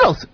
Beatles.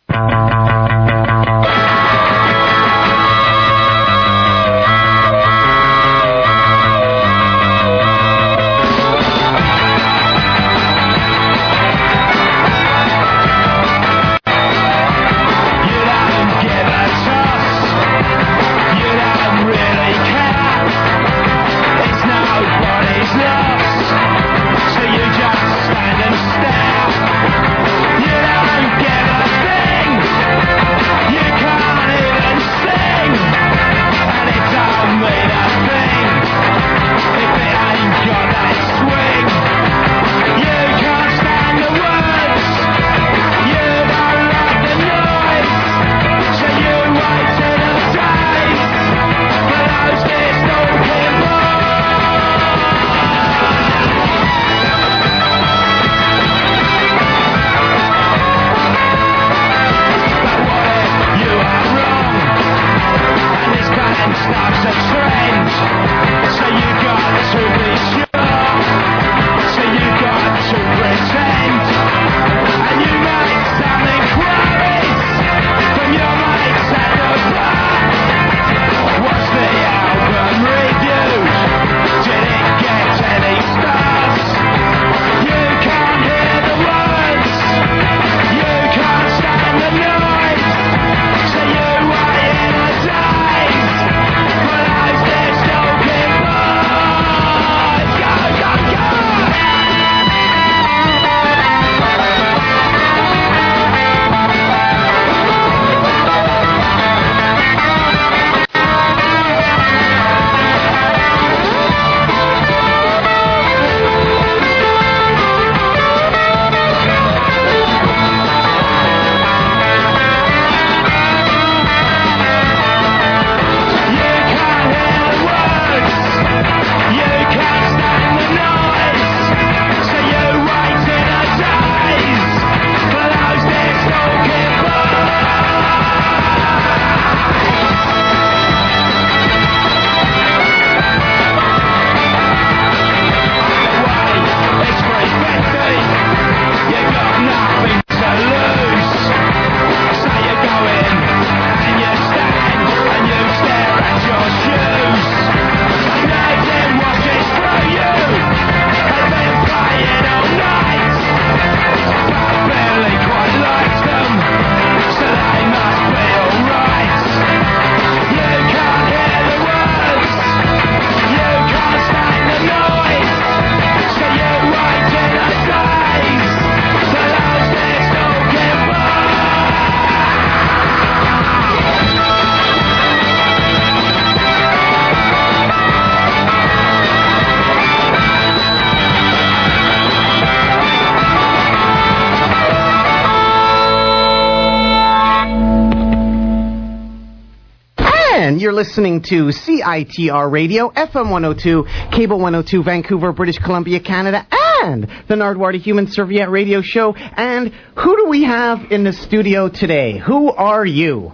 You're listening to CITR Radio, FM 102, Cable 102, Vancouver, British Columbia, Canada, and the Nardwuar Human Serviette Radio Show. And who do we have in the studio today? Who are you?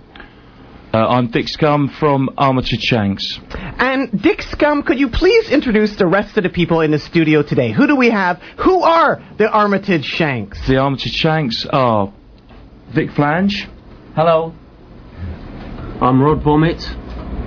I'm Dick Scum from Armitage Shanks. And Dick Scum, could you please introduce the rest of the people in the studio today? Who do we have? Who are the Armitage Shanks? The Armitage Shanks are Vic Flange. Hello. I'm Rod Bommett.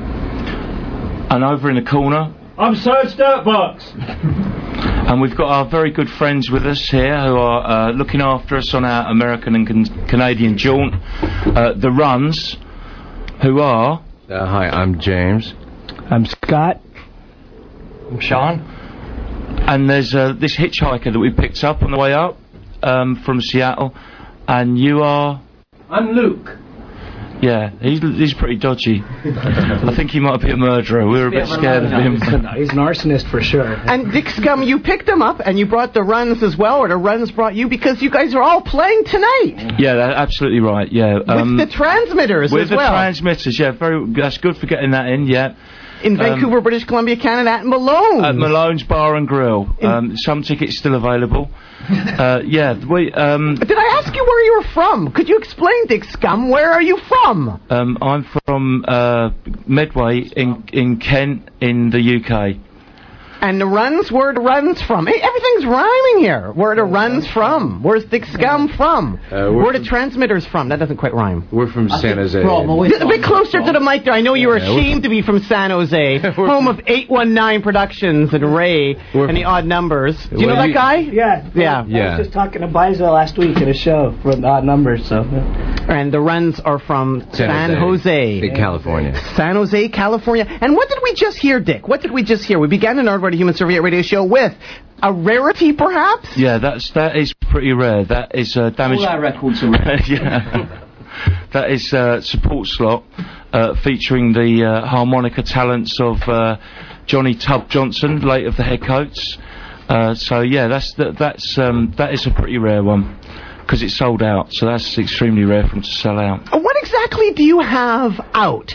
And over in the corner, I'm Serge Dirtbox. And we've got our very good friends with us here who are looking after us on our American and Canadian jaunt. The Runs, who are... Hi, I'm James. I'm Scott. I'm Sean. And there's this hitchhiker that we picked up on the way up from Seattle. And you are... I'm Luke. Yeah, he's pretty dodgy. I think he might be a murderer. We were a bit scared of him. He's an arsonist for sure. And Dick Scum, you picked him up and you brought the Runs as well, or the Runs brought you, because you guys are all playing tonight. Yeah, that's absolutely right, yeah. With the Transmitters as well. With the Transmitters, yeah, that's good for getting that in, yeah. In Vancouver, British Columbia, Canada, at Malone's. At Malone's Bar and Grill. Some tickets still available. Yeah, we... Did I ask you where you were from? Could you explain, Dick Scum? Where are you from? I'm from Medway in Kent in the UK. And the runs, where the runs from? Hey, everything's rhyming here. Where the runs from? Where's Dick Scum from? Where the transmitters from? That doesn't quite rhyme. We're from San Jose. A bit closer to the mic there. I know you were ashamed to be from San Jose, home of 819 Productions and Ray and the Odd Numbers. Do you know that guy? Yeah. Yeah. I was just talking to Biza last week at a show for the Odd Numbers, so... And the runs are from San Jose. California. San Jose, California. And what did we just hear, Dick? What did we just hear? We began the Nardwuar Human Serviette Radio Show with a rarity, perhaps? Yeah, that is pretty rare. That is damage. All our records are rare. Yeah. That is Support Slot, featuring the harmonica talents of Johnny Tub Johnson, late of the Headcoats. So yeah, that is a pretty rare one. Because it's sold out, so that's extremely rare for them to sell out. What exactly do you have out?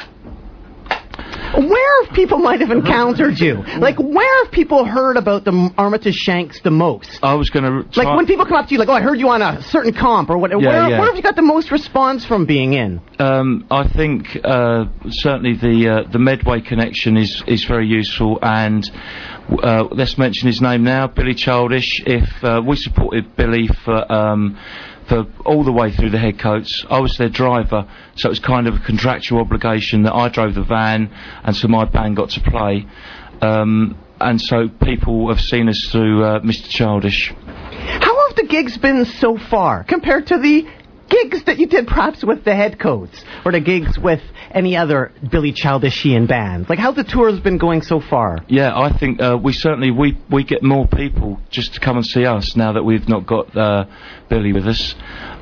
Where have people might have encountered you? Like, where have people heard about the Armitage Shanks the most? I was going to... Like, when people come up to you, like, oh, I heard you on a certain comp, or whatever. Where have you got the most response from being in? I think certainly the Medway connection is very useful, and let's mention his name now, Billy Childish. If we supported Billy for all the way through the Headcoats. I was their driver, so it was kind of a contractual obligation that I drove the van, and so my band got to play. And so people have seen us through Mr. Childish. How have the gigs been so far, compared to the gigs that you did perhaps with the Headcoats, or the gigs with any other Billy Childishian bands? Like, how's the tours been going so far? Yeah, I think we get more people just to come and see us now that we've not got Billy with us.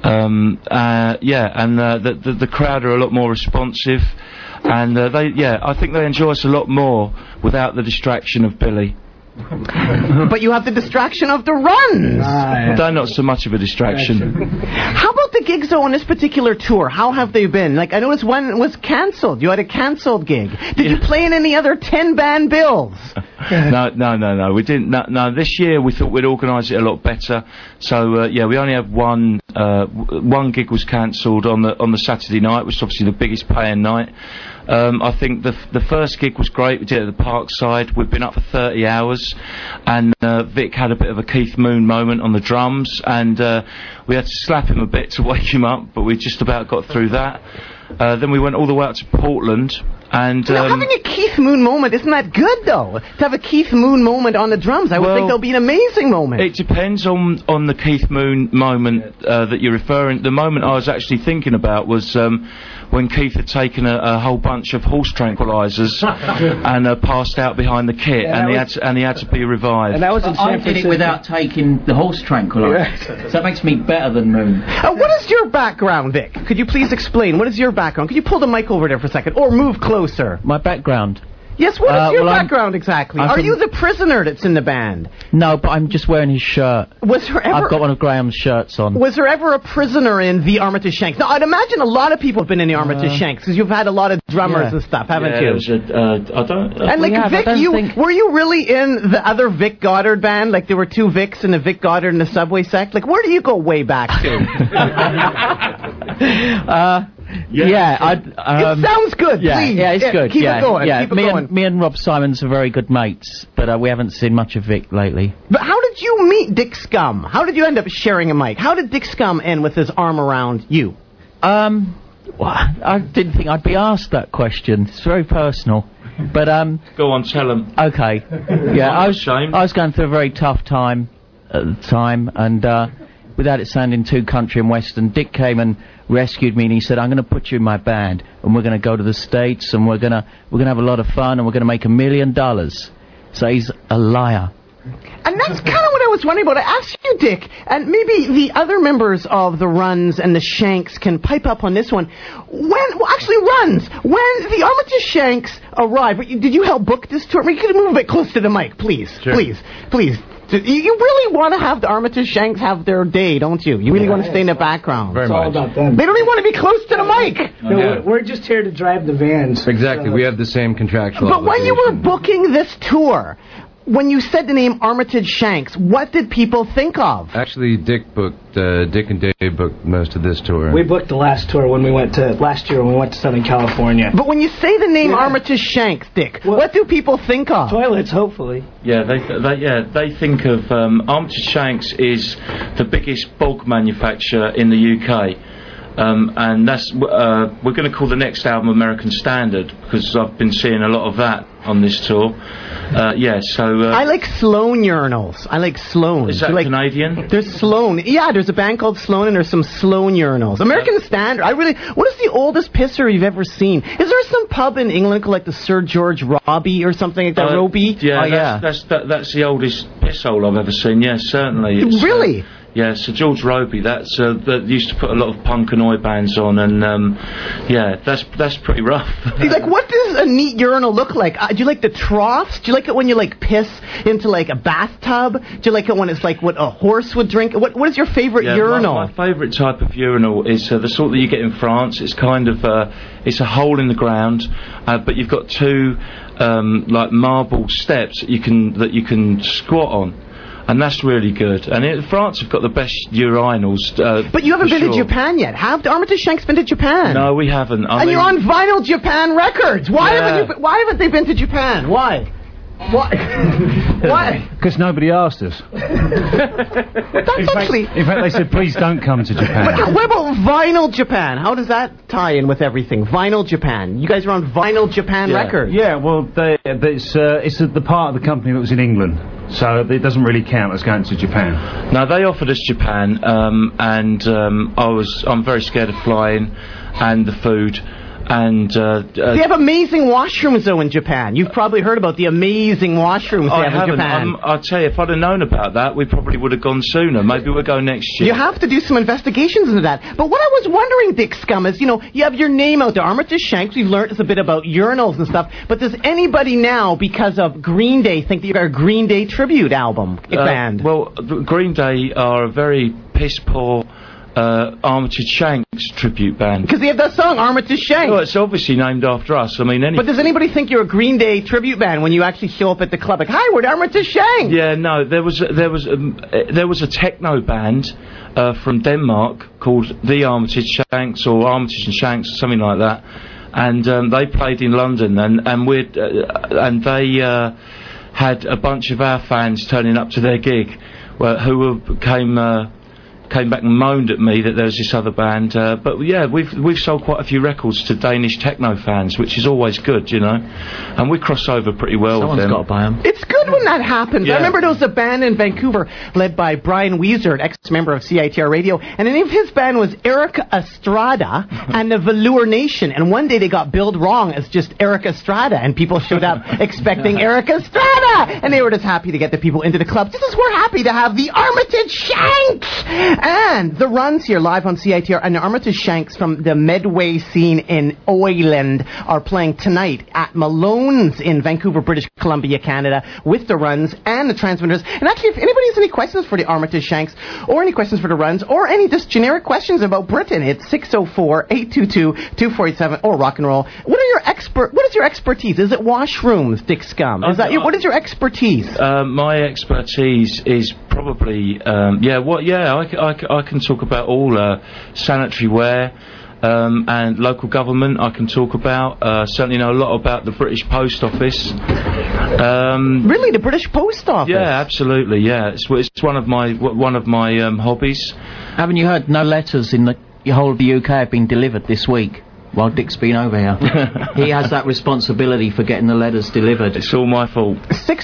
The crowd are a lot more responsive, and I think they enjoy us a lot more without the distraction of Billy. But you have the distraction of the runs. They're not so much of a distraction. How about the gigs though on this particular tour? How have they been? Like, I noticed one was cancelled. You had a cancelled gig. Did you play in any other 10-band bills? No. We didn't. No. This year we thought we'd organise it a lot better. So we only have one gig was cancelled on the Saturday night, which is obviously the biggest paying night. I think the first gig was great. We did it at the Parkside. We've been up for 30 hours, and Vic had a bit of a Keith Moon moment on the drums, and we had to slap him a bit to wake him up, but we just about got through that. Then we went all the way up to Portland, and having a Keith Moon moment, isn't that good though? To have a Keith Moon moment on the drums, I would think that'll be an amazing moment. It depends on the Keith Moon moment that you're referring. The moment I was actually thinking about was when Keith had taken a whole bunch of horse tranquilizers and passed out behind the kit, and he had to be revived. And that was in San Francisco. I did it without taking the horse tranquilizer. So that makes me better than Moon. What is your background, Vic? Could you please explain? What is your background? Could you pull the mic over there for a second, or move closer? My background? Yes, what is your background exactly? Are you the prisoner that's in the band? No, but I'm just wearing his shirt. Was there ever... I've got one of Graham's shirts on. Was there ever a prisoner in the Armitage Shanks? Now, I'd imagine a lot of people have been in the Armitage Shanks, because you've had a lot of drummers and stuff, haven't you? I don't... And like, Vic, were you really in the other Vic Goddard band? Like, there were two Vics in the Vic Goddard and the Subway sect? Like, where do you go way back to? It sounds good. Please. Yeah, it's good. Keep it going. Yeah, keep it going. Me and Rob Simons are very good mates, but we haven't seen much of Vic lately. But how did you meet Dick Scum? How did you end up sharing a mic? How did Dick Scum end with his arm around you? Well, I didn't think I'd be asked that question. It's very personal. But go on, tell him. Okay. Yeah, I was going through a very tough time at the time, and without it sounding too country and western, Dick came and rescued me, and he said, I'm going to put you in my band, and we're going to go to the States, and we're going to have a lot of fun, and we're going to make $1 million. So he's a liar. And that's kind of what I was wondering about. I asked you, Dick, and maybe the other members of the Runs and the Shanks can pipe up on this one. Runs, when the Armitage Shanks arrived, did you help book this tour? You can move a bit close to the mic, please. Sure. Please. You really want to have the Armitage Shanks have their day, don't you? You really want to stay in the background. It's all about them. They don't even want to be close to the mic. No, we're just here to drive the vans. Exactly. We have the same contractual But when you were booking this tour, when you said the name Armitage Shanks, what did people think of? Actually, Dick and Dave booked most of this tour. We booked the last tour last year when we went to Southern California. But when you say the name Armitage Shanks, Dick, what do people think of? Toilets, hopefully. Yeah, they think of Armitage Shanks is the biggest bog manufacturer in the UK. And that's we're going to call the next album American Standard, because I've been seeing a lot of that on this tour. I like Sloan urinals. I like Sloan. Is that Canadian? There's Sloan. Yeah, there's a band called Sloan, and there's some Sloan urinals. American Standard. What is the oldest pisser you've ever seen? Is there some pub in England called like the Sir George Robbie or something like that? Roby? Yeah, that's the oldest piss hole I've ever seen. Yes, certainly. Really? Yeah, Sir George Roby, that used to put a lot of punk and oi bands on, and that's pretty rough. Like, what does a neat urinal look like? Do you like the troughs? Do you like it when you like piss into like a bathtub? Do you like it when it's like what a horse would drink? What is your favorite urinal? My favourite type of urinal is the sort that you get in France. It's kind of it's a hole in the ground, but you've got two like marble steps that you can squat on. And that's really good. And France have got the best urinals. But you haven't been to Japan yet. Have Armitage Shanks been to Japan? No, we haven't. You're on Vinyl Japan Records. Why haven't they been to Japan? Why? Why? Because nobody asked us. In fact, they said, please don't come to Japan. But what about Vinyl Japan? How does that tie in with everything? Vinyl Japan. You guys are on Vinyl Japan Records. Yeah, well, it's the part of the company that was in England. So it doesn't really count as going to Japan. No, they offered us Japan, and I'm very scared of flying and the food. And they have amazing washrooms though in Japan. You've probably heard about the amazing washrooms they have in Japan. I'll tell you, if I'd have known about that, we probably would have gone sooner. Maybe we'll go next year. You have to do some investigations into that. But what I was wondering, Dick Scum, is, you have your name out there, Armitage Shanks. We've learned a bit about urinals and stuff. But does anybody now, because of Green Day, think that you've got a Green Day tribute album band? Well, Green Day are a very piss-poor Armitage Shanks tribute band. Because they have that song, Armitage Shanks. Well, it's obviously named after us. I mean, But does anybody think you're a Green Day tribute band when you actually show up at the club? Like, hi, we're Armitage Shanks. Yeah, no, there was a techno band from Denmark called the Armitage Shanks, or Armitage and Shanks, or something like that. And they played in London, and they had a bunch of our fans turning up to their gig, who came back and moaned at me that there was this other band. But yeah, we've sold quite a few records to Danish techno fans, which is always good, and we cross over pretty well with them. Someone's got to buy them. It's good when that happens. Yeah. I remember there was a band in Vancouver led by Brian Weezer, an ex-member of CITR Radio, and the name of his band was Erica Estrada and the Velour Nation. And one day they got billed wrong as just Eric Estrada, and people showed up expecting Eric Estrada, and they were just happy to get the people into the club. Just as we're happy to have the Armitage Shanks. And the Runs here live on CITR, and the Armitage Shanks from the Medway scene in Oiland are playing tonight at Malone's in Vancouver, British Columbia, Canada, with the Runs and the Transmitters. And actually, if anybody has any questions for the Armitage Shanks, or any questions for the Runs, or any just generic questions about Britain, it's 604-822-2487 or rock and roll. What is your expertise? Is it washrooms, Dick Scum? What is your expertise? My expertise is probably I can talk about all sanitary ware and local government. I can talk about certainly know a lot about the British Post Office. Really, the British Post Office? Yeah, absolutely. Yeah, it's one of my hobbies. Haven't you heard no letters in the whole of the UK have been delivered this week? While Dick's been over here. He has that responsibility for getting the letters delivered. It's all my fault.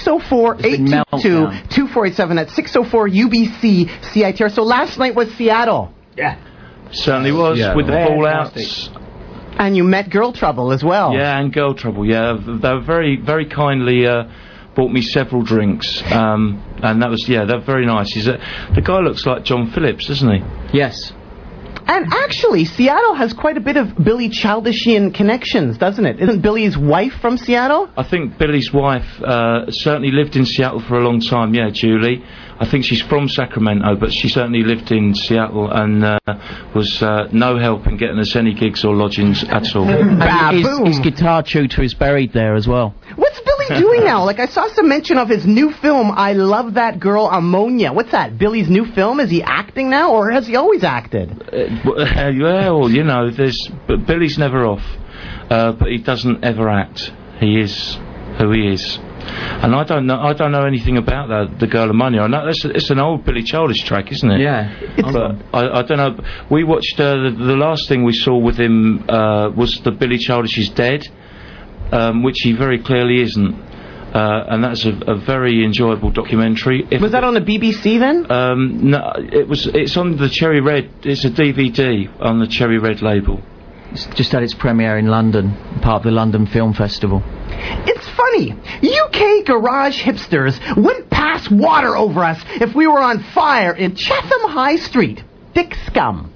604-822-2487. That's 604-UBC-CITR. So last night was Seattle. Yeah. Certainly was, with the fallouts. And you met Girl Trouble as well. Yeah, and Girl Trouble, yeah. They were very, very kindly bought me several drinks. And that was, they're very nice. The guy looks like John Phillips, doesn't he? Yes. And actually, Seattle has quite a bit of Billy Childishian connections, doesn't it? Isn't Billy's wife from Seattle? I think Billy's wife certainly lived in Seattle for a long time, Julie. I think she's from Sacramento, but she certainly lived in Seattle and was no help in getting us any gigs or lodgings at all. His guitar tutor is buried there as well. What's Billy he doing now? Like, I saw some mention of his new film, I Love That Girl, Ammonia. What's that, Billy's new film? Is he acting now, or has he always acted? Well, you know, but Billy's never off. But he doesn't ever act. He is who he is. And I don't know anything about the Girl Ammonia. I know it's an old Billy Childish track, isn't it? Yeah. But I don't know. We watched the last thing we saw with him was the Billy Childish is Dead, which he very clearly isn't. And that's a very enjoyable documentary. Was that on the BBC then? No, it's on the Cherry Red. It's a DVD on the Cherry Red label. It's just had its premiere in London, part of the London Film Festival. It's funny. UK garage hipsters wouldn't pass water over us if we were on fire in Chatham High Street. Dick scum.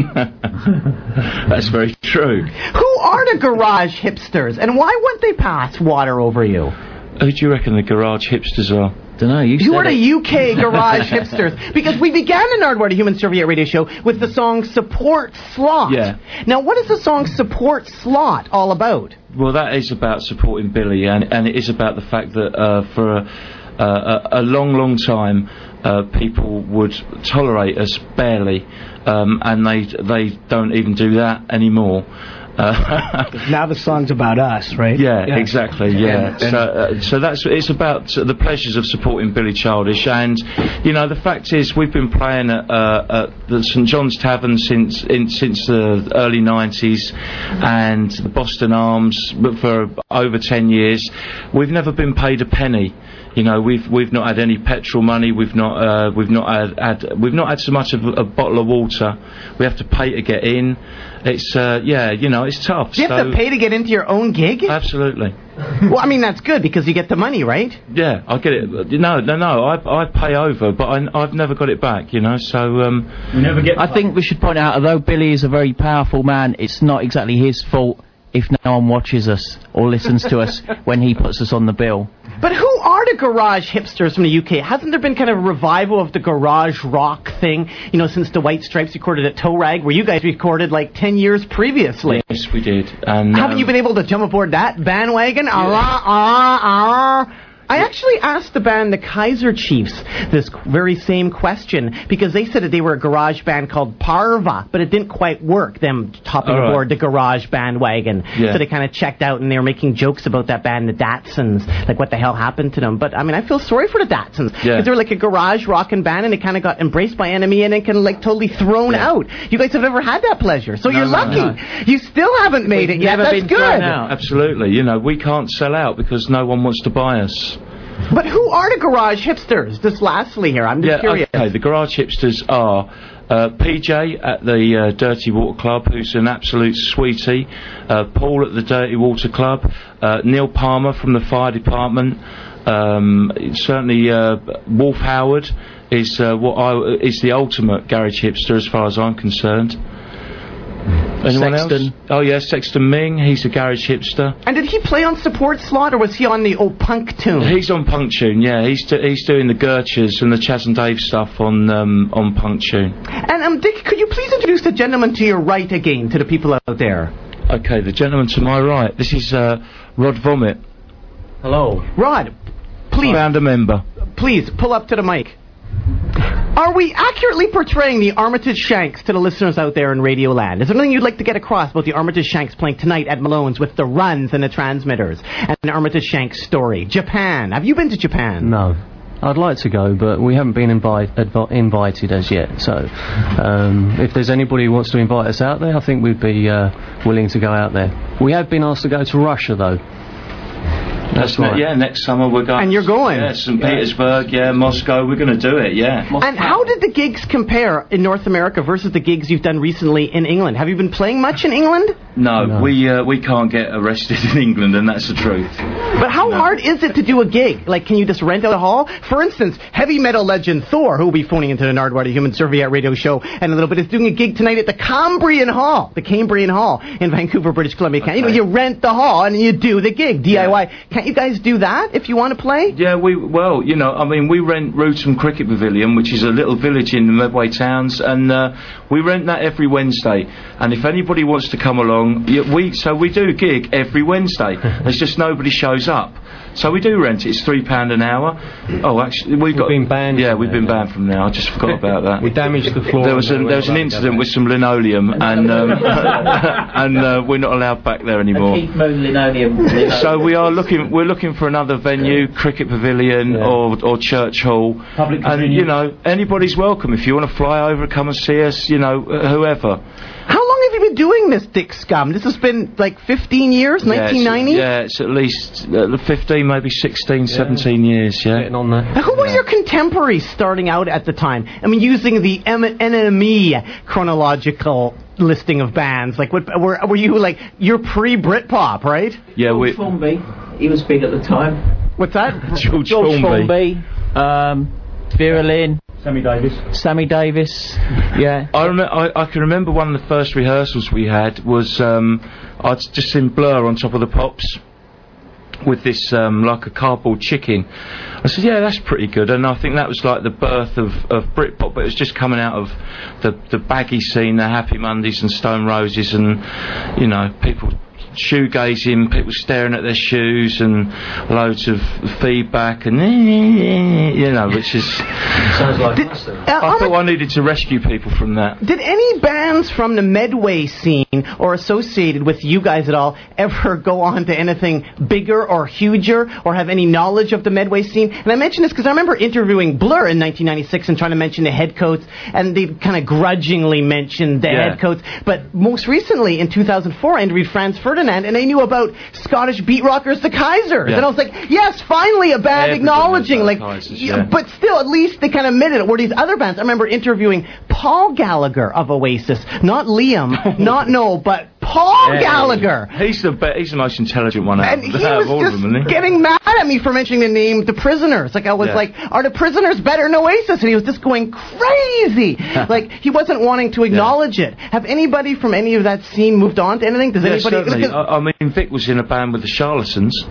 That's very true. Who are the garage hipsters, and why wouldn't they pass water over you? Who do you reckon the garage hipsters are? Dunno, you are the UK garage hipsters, because we began the Nardwuar Human Serviette radio show with the song Support Slot. Yeah. Now, what is the song Support Slot all about? Well, that is about supporting Billy, and it is about the fact that for a long time people would tolerate us barely, and they don't even do that anymore. Now the song's about us, right? Yeah. Exactly. Yeah. So it's about the pleasures of supporting Billy Childish, and you know the fact is we've been playing at the St John's Tavern since the early '90s, and the Boston Arms for over 10 years. We've never been paid a penny. You know, we've not had any petrol money. We've not had so much of a bottle of water. We have to pay to get in. It's you know, it's tough. Do you have to pay to get into your own gig? Absolutely. Well, I mean, that's good because you get the money, right? Yeah, I get it. No. I pay over, but I've never got it back. You know, so we never get. I think we should point out, although Billy is a very powerful man, it's not exactly his fault if no one watches us or listens to us when he puts us on the bill. But who are the garage hipsters from the UK? Hasn't there been kind of a revival of the garage rock thing, you know, since the White Stripes recorded at Toe Rag, where you guys recorded like 10 years previously? Yes, we did. And haven't you been able to jump aboard that bandwagon? Yeah. I actually asked the band the Kaiser Chiefs this very same question, because they said that they were a garage band called Parva, but it didn't quite work, them hopping aboard the garage bandwagon. Yeah. So they kind of checked out, and they were making jokes about that band, the Datsuns, like what the hell happened to them. But, I mean, I feel sorry for the Datsuns, because they were like a garage rockin' band, and they kind of got embraced by Enemy, and then kind of like totally thrown out. You guys have never had that pleasure, so you're lucky. No. You still haven't made it yet. That's good. Absolutely. You know, we can't sell out because no one wants to buy us. But who are the garage hipsters? Just lastly here, I'm just curious. Okay, the garage hipsters are PJ at the Dirty Water Club, who's an absolute sweetie, Paul at the Dirty Water Club, Neil Palmer from the fire department, certainly Wolf Howard is is the ultimate garage hipster as far as I'm concerned. Anyone Sexton. else? Oh yeah, Sexton Ming. He's a garage hipster. And did he play on Support Slot, or was he on the old punk tune? He's on punk tune. Yeah, he's doing the Gurchers and the Chaz and Dave stuff on punk tune. And Dick, could you please introduce the gentleman to your right again to the people out there? Okay, the gentleman to my right. This is Rod Vomit. Hello. Rod, please. Founder member. Please pull up to the mic. Are we accurately portraying the Armitage Shanks to the listeners out there in Radio Land? Is there anything you'd like to get across about the Armitage Shanks playing tonight at Malone's with the runs and the transmitters? And the Armitage Shanks story. Japan. Have you been to Japan? No. I'd like to go, but we haven't been invited as yet. So, if there's anybody who wants to invite us out there, I think we'd be willing to go out there. We have been asked to go to Russia, though. That's right. Yeah, next summer we're going. And you're going? Yeah, St. Petersburg, Moscow, we're going to do it, yeah. And how did the gigs compare in North America versus the gigs you've done recently in England? Have you been playing much in England? No. We can't get arrested in England, and that's the truth. But how hard is it to do a gig? Like, can you just rent out a hall? For instance, heavy metal legend Thor, who will be phoning into the Nardwuar Human Serviette radio show in a little bit, is doing a gig tonight at the Cambrian Hall in Vancouver, British Columbia. Okay. You know, you rent the hall and you do the gig, DIY. Yeah. Can't you guys do that if you want to play? Yeah, we rent Rootham Cricket Pavilion, which is a little village in the Medway Towns, and we rent that every Wednesday. And if anybody wants to come along, we do a gig every Wednesday. There's just nobody shows up. So we do rent it. It's £3 an hour. Oh, actually, we've been banned. Yeah, we've been banned from there. I just forgot about that. We damaged the floor. There was an incident with some linoleum, and we're not allowed back there anymore. Keith Moon linoleum. So we're looking for another venue, cricket pavilion or church hall. Public and convenience. you know, anybody's welcome. If you want to fly over, come and see us. You know, whoever. How long have you been doing this, Dick Scum? This has been like 15 years, 1990? Yeah, it's at least 15, maybe 16, 17 years, yeah. Getting on there. Now, who were your contemporaries starting out at the time? I mean, using the NME chronological listing of bands. Like, what were you, like, you're pre-Britpop, right? Yeah, George Formby, he was big at the time. What's that? George Formby, Vera Lynn. Sammy Davis. Sammy Davis, yeah. I can remember one of the first rehearsals we had was I'd just seen Blur on Top of the Pops with this like a cardboard chicken. I said, yeah, that's pretty good, and I think that was like the birth of Britpop, but it was just coming out of the baggy scene, the Happy Mondays and Stone Roses, and you know, people shoegazing, people staring at their shoes, and loads of feedback, and you know, which is. Sounds like us then. I thought I needed to rescue people from that. Did any bands from the Medway scene or associated with you guys at all ever go on to anything bigger or huger, or have any knowledge of the Medway scene? And I mention this because I remember interviewing Blur in 1996 and trying to mention the Headcoats, and they kind of grudgingly mentioned the Headcoats. But most recently, in 2004, I interviewed Franz Ferdinand, and they knew about Scottish beat rockers, the Kaisers. And I was like, yes, finally a band acknowledging, like, Kaisers, but still, at least they kind of admitted it. Were these other bands? I remember interviewing Paul Gallagher of Oasis, not Liam, not Noel, but Paul Gallagher. He's the most intelligent one out And he of was all of just them, isn't he? getting mad at me for mentioning the name The Prisoners. Like, I was like, are The Prisoners better than Oasis? And he was just going crazy. Like, he wasn't wanting to acknowledge it. Have anybody from any of that scene moved on to anything? Does anybody... Certainly. I mean, Vic was in a band with the Charlatans.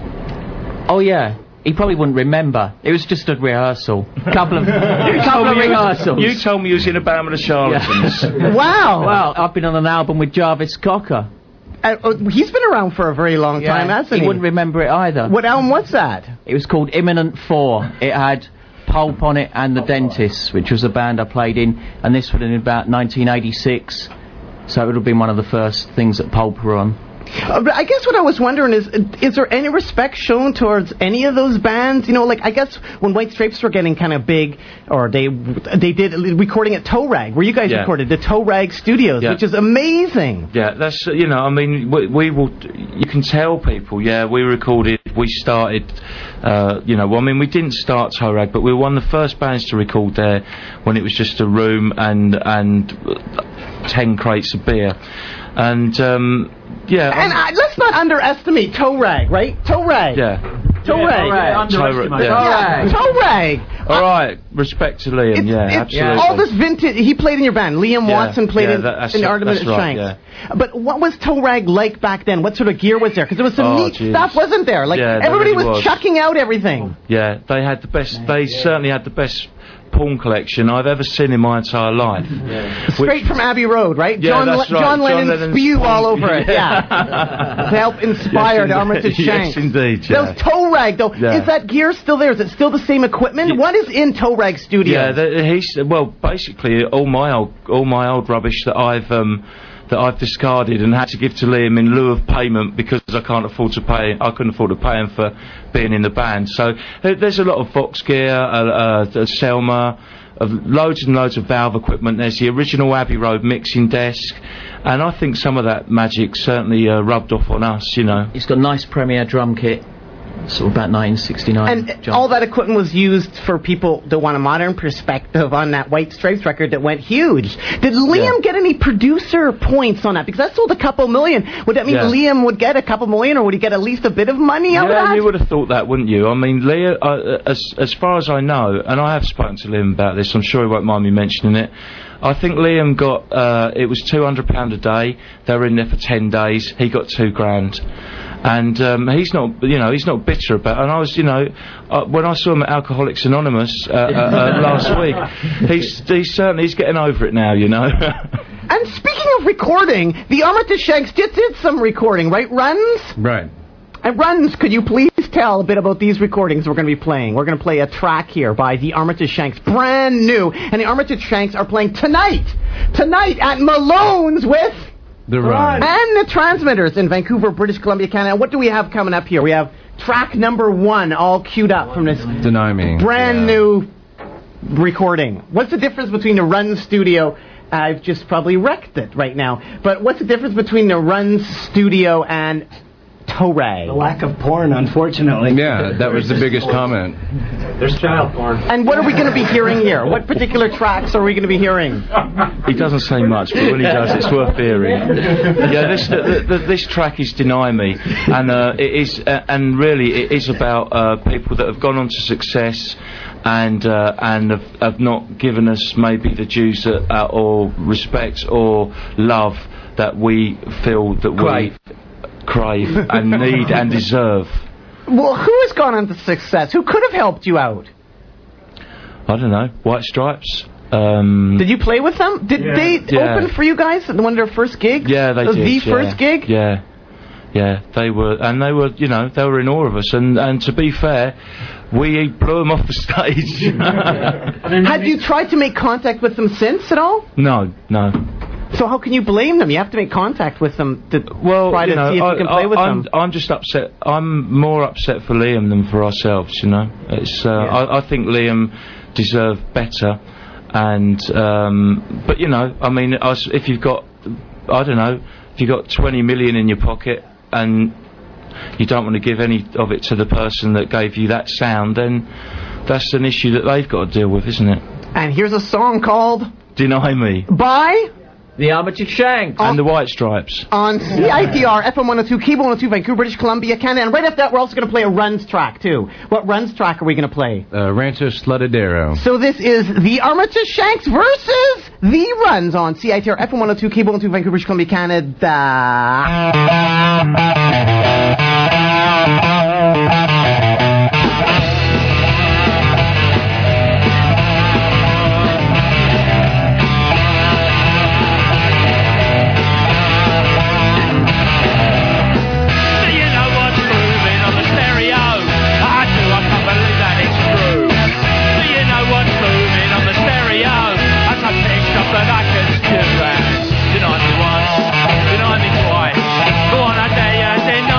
Oh, yeah. He probably wouldn't remember. It was just a rehearsal. couple of rehearsals. You told me you was in a band with the Charlatans. Wow. Well, I've been on an album with Jarvis Cocker. He's been around for a very long time, hasn't he? He wouldn't remember it either. What album was that? It was called Imminent 4. It had Pulp on it and The Dentists, which was a band I played in, and this would have been about 1986. So it would have been one of the first things that Pulp were on. But I guess what I was wondering is there any respect shown towards any of those bands? You know, like, I guess when White Stripes were getting kind of big, or they did recording at Toe Rag, where you guys recorded, the Toe Rag Studios, which is amazing. Yeah, that's, you know, I mean, we will, you can tell people, we recorded, we started, you know, well, I mean, we didn't start Toe Rag, but we were one of the first bands to record there when it was just a room and 10 crates of beer. And, and let's not underestimate Toe Rag, right? Toe Rag. Yeah. Toe Rag. Toe Rag. All right, respect to Liam. Absolutely. All this vintage. He played in your band. Liam Watson played in Artemis Shanks. Right, But what was Toe Rag like back then? What sort of gear was there? Because there was some neat stuff, wasn't there? Like, everybody was chucking out everything. Yeah, they had the best. They certainly had the best porn collection I've ever seen in my entire life. Straight from Abbey Road, right? Yeah, John Lennon spew all over it. To help inspire the Armitage Shanks. Yes, indeed. Those Toe Rag, though, is that gear still there? Is it still the same equipment? What is in Toe Rag Studios? Well, basically all my old rubbish that I've discarded and had to give to Liam in lieu of payment because I couldn't afford to pay him for being in the band. So there's a lot of Vox gear, Selma, loads and loads of valve equipment. There's the original Abbey Road mixing desk, and I think some of that magic certainly rubbed off on us, you know. It's got a nice Premier drum kit. Sort of about 1969. And all that equipment was used for people that want a modern perspective on that White Stripes record that went huge. Did Liam get any producer points on that? Because that sold a couple million. Would that mean Liam would get a couple million, or would he get at least a bit of money out of that? Yeah, you would have thought that, wouldn't you? I mean, Liam, as far as I know, and I have spoken to Liam about this, I'm sure he won't mind me mentioning it, I think Liam got, it was £200 a day. They were in there for 10 days. He got $2,000. And he's not bitter about it. And I was, when I saw him at Alcoholics Anonymous last week, he's getting over it now, you know. And speaking of recording, the Armitage Shanks did some recording, right? Runs? Right. And Runs, could you please tell a bit about these recordings we're going to be playing. We're going to play a track here by the Armitage Shanks, brand new. And the Armitage Shanks are playing tonight at Malone's with The Run. And the Transmitters in Vancouver, British Columbia, Canada. And what do we have coming up here? We have track number 1 all queued up from this Deny Me. brand new recording. What's the difference between the Run Studio? I've just probably wrecked it right now. But what's the difference between the Run Studio and Toray? The lack of porn, unfortunately. Yeah, that was the biggest comment. There's child porn. And what are we going to be hearing here? What particular tracks are we going to be hearing? He doesn't say much, but when he does, it's worth hearing. Yeah, this track is Deny Me, and it is, and really it is about people that have gone on to success and have not given us maybe the dues or respect or love that we feel that we crave and need and deserve. Well, who has gone on to success? Who could have helped you out? I don't know. White Stripes. Did you play with them? Did they open for you guys at one of their first gigs? Yeah, they did. The first gig? Yeah. Yeah, they were, you know, they were in awe of us, and to be fair, we blew them off the stage. Have you tried to make contact with them since at all? No. So how can you blame them? You have to make contact with them to try to see if you can play with them. I'm just upset. I'm more upset for Liam than for ourselves, you know. It's I think Liam deserved better, and but you know, I mean, if you've got, I don't know, if you've got 20 million in your pocket and you don't want to give any of it to the person that gave you that sound, then that's an issue that they've got to deal with, isn't it? And here's a song called Deny Me by the Armitage Shanks and the White Stripes on CITR FM 102, Cable 102, Vancouver, British Columbia, Canada. And right after that, we're also going to play a Runs track too. What Runs track are we going to play? Rancho Slutadero. So this is the Armitage Shanks versus the Runs on CITR FM 102, Cable 102, Vancouver, British Columbia, Canada. But I can still deny me once, deny me twice. Go on, I dare you, deny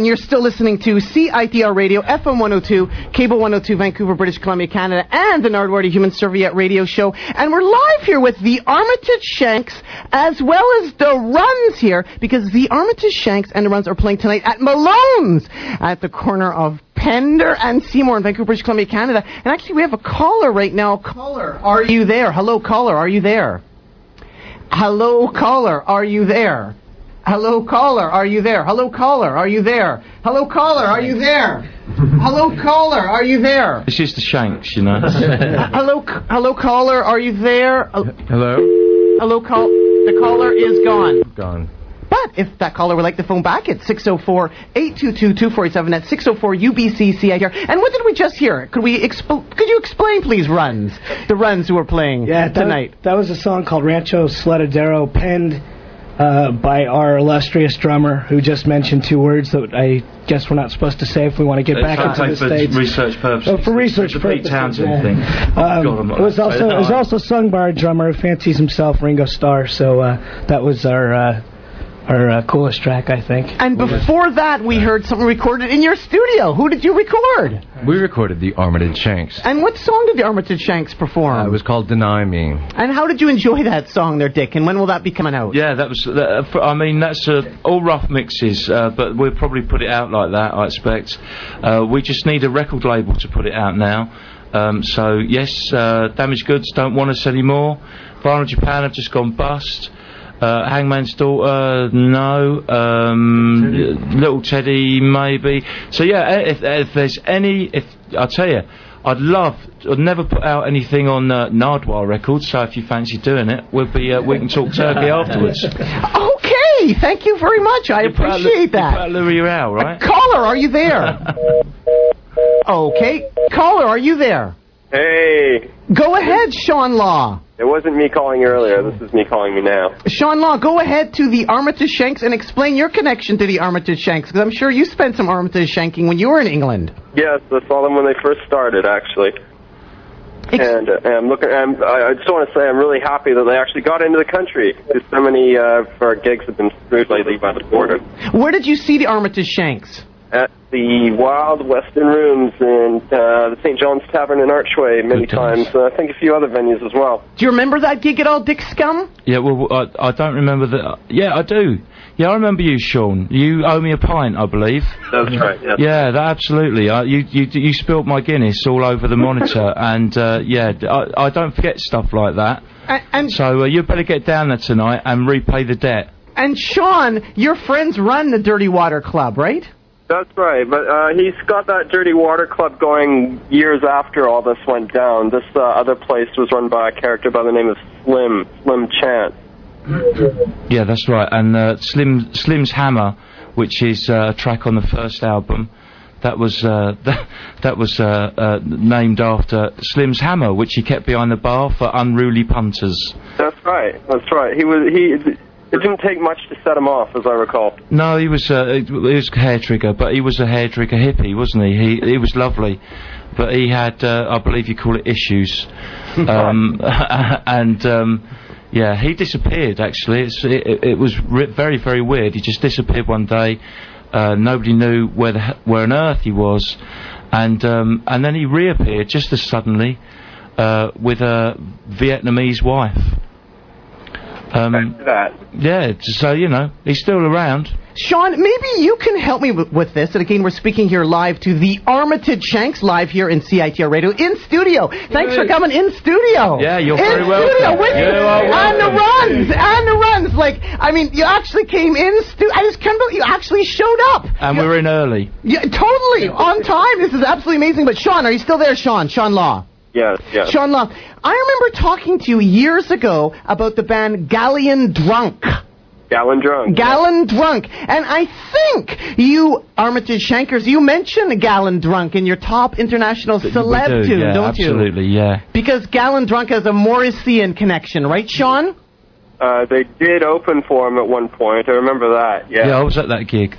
you're still listening to CITR Radio, FM 102, Cable 102, Vancouver, British Columbia, Canada, and the Nardwuarty Human Serviette Radio Show. And we're live here with the Armitage Shanks, as well as the Runs here, because the Armitage Shanks and the Runs are playing tonight at Malone's at the corner of Pender and Seymour in Vancouver, British Columbia, Canada. And actually, we have a caller right now. Caller, are you there? Hello, caller, are you there? Hello, caller, are you there? Hello, caller, are you there? Hello, caller, are you there? Hello, caller, are you there? Hello, caller, are you there? It's just the Shanks, you know. Hello, caller, are you there? Hello? Hello, the caller is gone. Gone. But if that caller would like to phone back, it's 604-822-2487. That's 604-UBC-CITR. And what did we just hear? Could you explain, please, Runs? The Runs who are playing tonight. That was a song called Rancho Sledadero, penned by our illustrious drummer, who just mentioned two words that I guess we're not supposed to say if we want to get back into the States. Research purposes. For research purposes. The Townsend thing. It was also sung by our drummer, who fancies himself Ringo Starr. So that was our coolest track, I think. And before that, we heard something recorded in your studio. Who did you record? We recorded the Armitage Shanks. And what song did the Armitage Shanks perform? It was called Deny Me. And how did you enjoy that song there, Dick? And when will that be coming out? Yeah, that was... I mean, that's all rough mixes, but we'll probably put it out like that, I expect. We just need a record label to put it out now. So, yes, Damaged Goods don't want us anymore. Vinyl Japan have just gone bust. Hangman's Daughter, no. Little Teddy, maybe. So yeah, if there's any, I'll tell you, I'd never put out anything on Nardwuar Records. So if you fancy doing it, we can talk turkey afterwards. Okay, thank you very much. I appreciate that. You put Louis Rao, right? Caller, are you there? Okay, caller, are you there? Hey. Go ahead, Sean Law. It wasn't me calling you earlier. This is me calling you now. Sean Law, go ahead to the Armitage Shanks and explain your connection to the Armitage Shanks, because I'm sure you spent some Armitage Shanking when you were in England. Yes, I saw them when they first started, actually. And I just want to say I'm really happy that they actually got into the country, because so many of our gigs have been screwed lately by the border. Where did you see the Armitage Shanks? At the Wild Western Rooms in the St. John's Tavern in Archway many times. I think a few other venues as well. Do you remember that gig at all, Dick Scum? Yeah, well, I don't remember that. Yeah, I do. Yeah, I remember you, Sean. You owe me a pint, I believe. That's right, yeah. Yeah, absolutely. You spilt my Guinness all over the monitor, and I don't forget stuff like that. So you better get down there tonight and repay the debt. And Sean, your friends run the Dirty Water Club, right? That's right, but he's got that Dirty Water Club going years after all this went down. This other place was run by a character by the name of Slim Chance. Yeah, that's right. And Slim's Hammer, which is a track on the first album, that was named after Slim's Hammer, which he kept behind the bar for unruly punters. That's right. It didn't take much to set him off, as I recall. No, he was a hair trigger, but he was a hair trigger hippie, wasn't he? He was lovely, but he had, I believe you call it issues, yeah, he disappeared. Actually, it was very, very weird. He just disappeared one day. Nobody knew where on earth he was, and then he reappeared just as suddenly with a Vietnamese wife. Yeah, so, you know, he's still around. Sean, maybe you can help me with this. And again, we're speaking here live to the Armitage Shanks, live here in CITR Radio, in studio. Thanks for coming in studio. Yeah, you're very welcome. And the runs. Like, I mean, you actually came in studio. I just can't believe you actually showed up. And we're in early. Yeah, totally. On time. This is absolutely amazing. But Sean, are you still there, Sean? Sean Law. Yes. Sean Law, I remember talking to you years ago about the band Gallon Drunk. Gallon Drunk. And I think you, Armitage Shankers, you mentioned Gallon Drunk in your top international celeb tune, don't absolutely, you? Absolutely, yeah. Because Gallon Drunk has a Morrisian connection, right, Sean? They did open for him at one point. I remember that, yeah. Yeah, I was at that gig.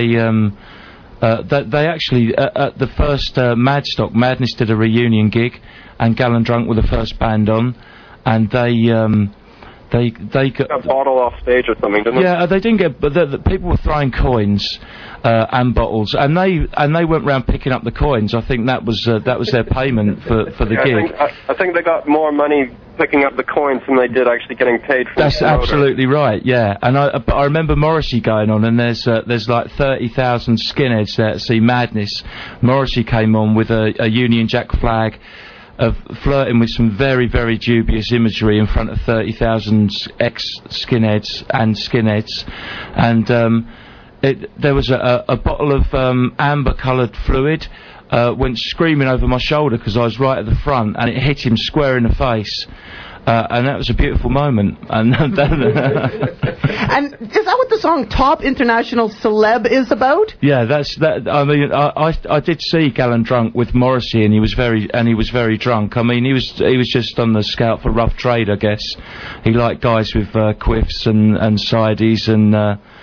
They actually, at the first Madstock, Madness did a reunion gig, and Gallon Drunk were the first band on, and they They got a bottle off stage or something, didn't they? Yeah, they didn't get, but the people were throwing coins and bottles, and they went round picking up the coins. I think that was their payment for the gig. I think they got more money picking up the coins than they did actually getting paid for. That's absolutely right. Yeah, and I remember Morrissey going on, and there's like 30,000 skinheads there to see Madness. Morrissey came on with a Union Jack flag, of flirting with some very, very dubious imagery in front of 30,000 ex-skinheads and skinheads, and there was a bottle of amber-coloured fluid went screaming over my shoulder because I was right at the front, and it hit him square in the face. And that was a beautiful moment. And and is that what the song "Top International Celeb" is about? Yeah, that's that. I mean, I did see Gallon drunk with Morrissey, and he was very drunk. I mean, he was just on the scout for rough trade, I guess. He liked guys with quiffs and sideys, and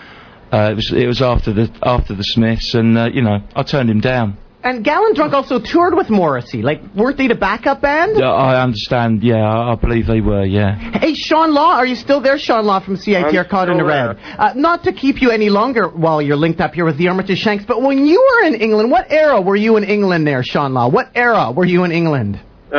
it was after the Smiths, and I turned him down. And Gallon Drunk also toured with Morrissey. Like, weren't they the backup band? Yeah, I understand. Yeah, I believe they were, yeah. Hey, Sean Law, are you still there? Sean Law from CITR Caught in the Red. Not to keep you any longer while you're linked up here with the Armitage Shanks, but when you were in England, what era were you in England there, Sean Law? What era were you in England?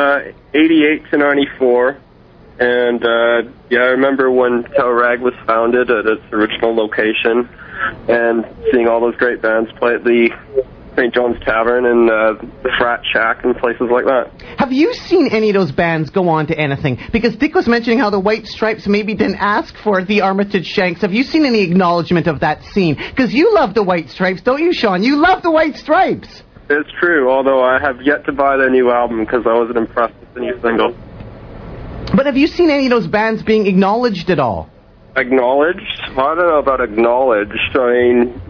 88 to 94. And, I remember when Toe Rag was founded at its original location, and seeing all those great bands play at the St. John's Tavern and the Frat Shack and places like that. Have you seen any of those bands go on to anything? Because Dick was mentioning how the White Stripes maybe didn't ask for the Armitage Shanks. Have you seen any acknowledgement of that scene? Because you love the White Stripes, don't you, Sean? You love the White Stripes! It's true, although I have yet to buy their new album because I wasn't impressed with the new single. But have you seen any of those bands being acknowledged at all? Acknowledged? I don't know about acknowledged. I mean...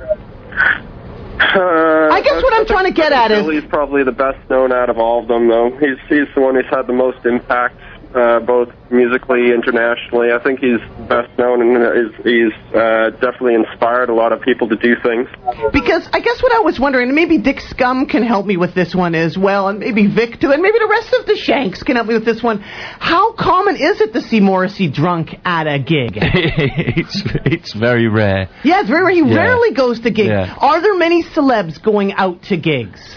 I guess what I'm trying to get at is... Billy's probably the best known out of all of them, though. He's the one who's had the most impact, both musically, internationally. I think he's best known, and he's definitely inspired a lot of people to do things. Because I guess what I was wondering, and maybe Dick Scum can help me with this one as well, and maybe Vic too, and maybe the rest of the Shanks can help me with this one. How common is it to see Morrissey drunk at a gig? It's very rare. Yeah, it's very rare. He rarely goes to gigs. Yeah. Are there many celebs going out to gigs?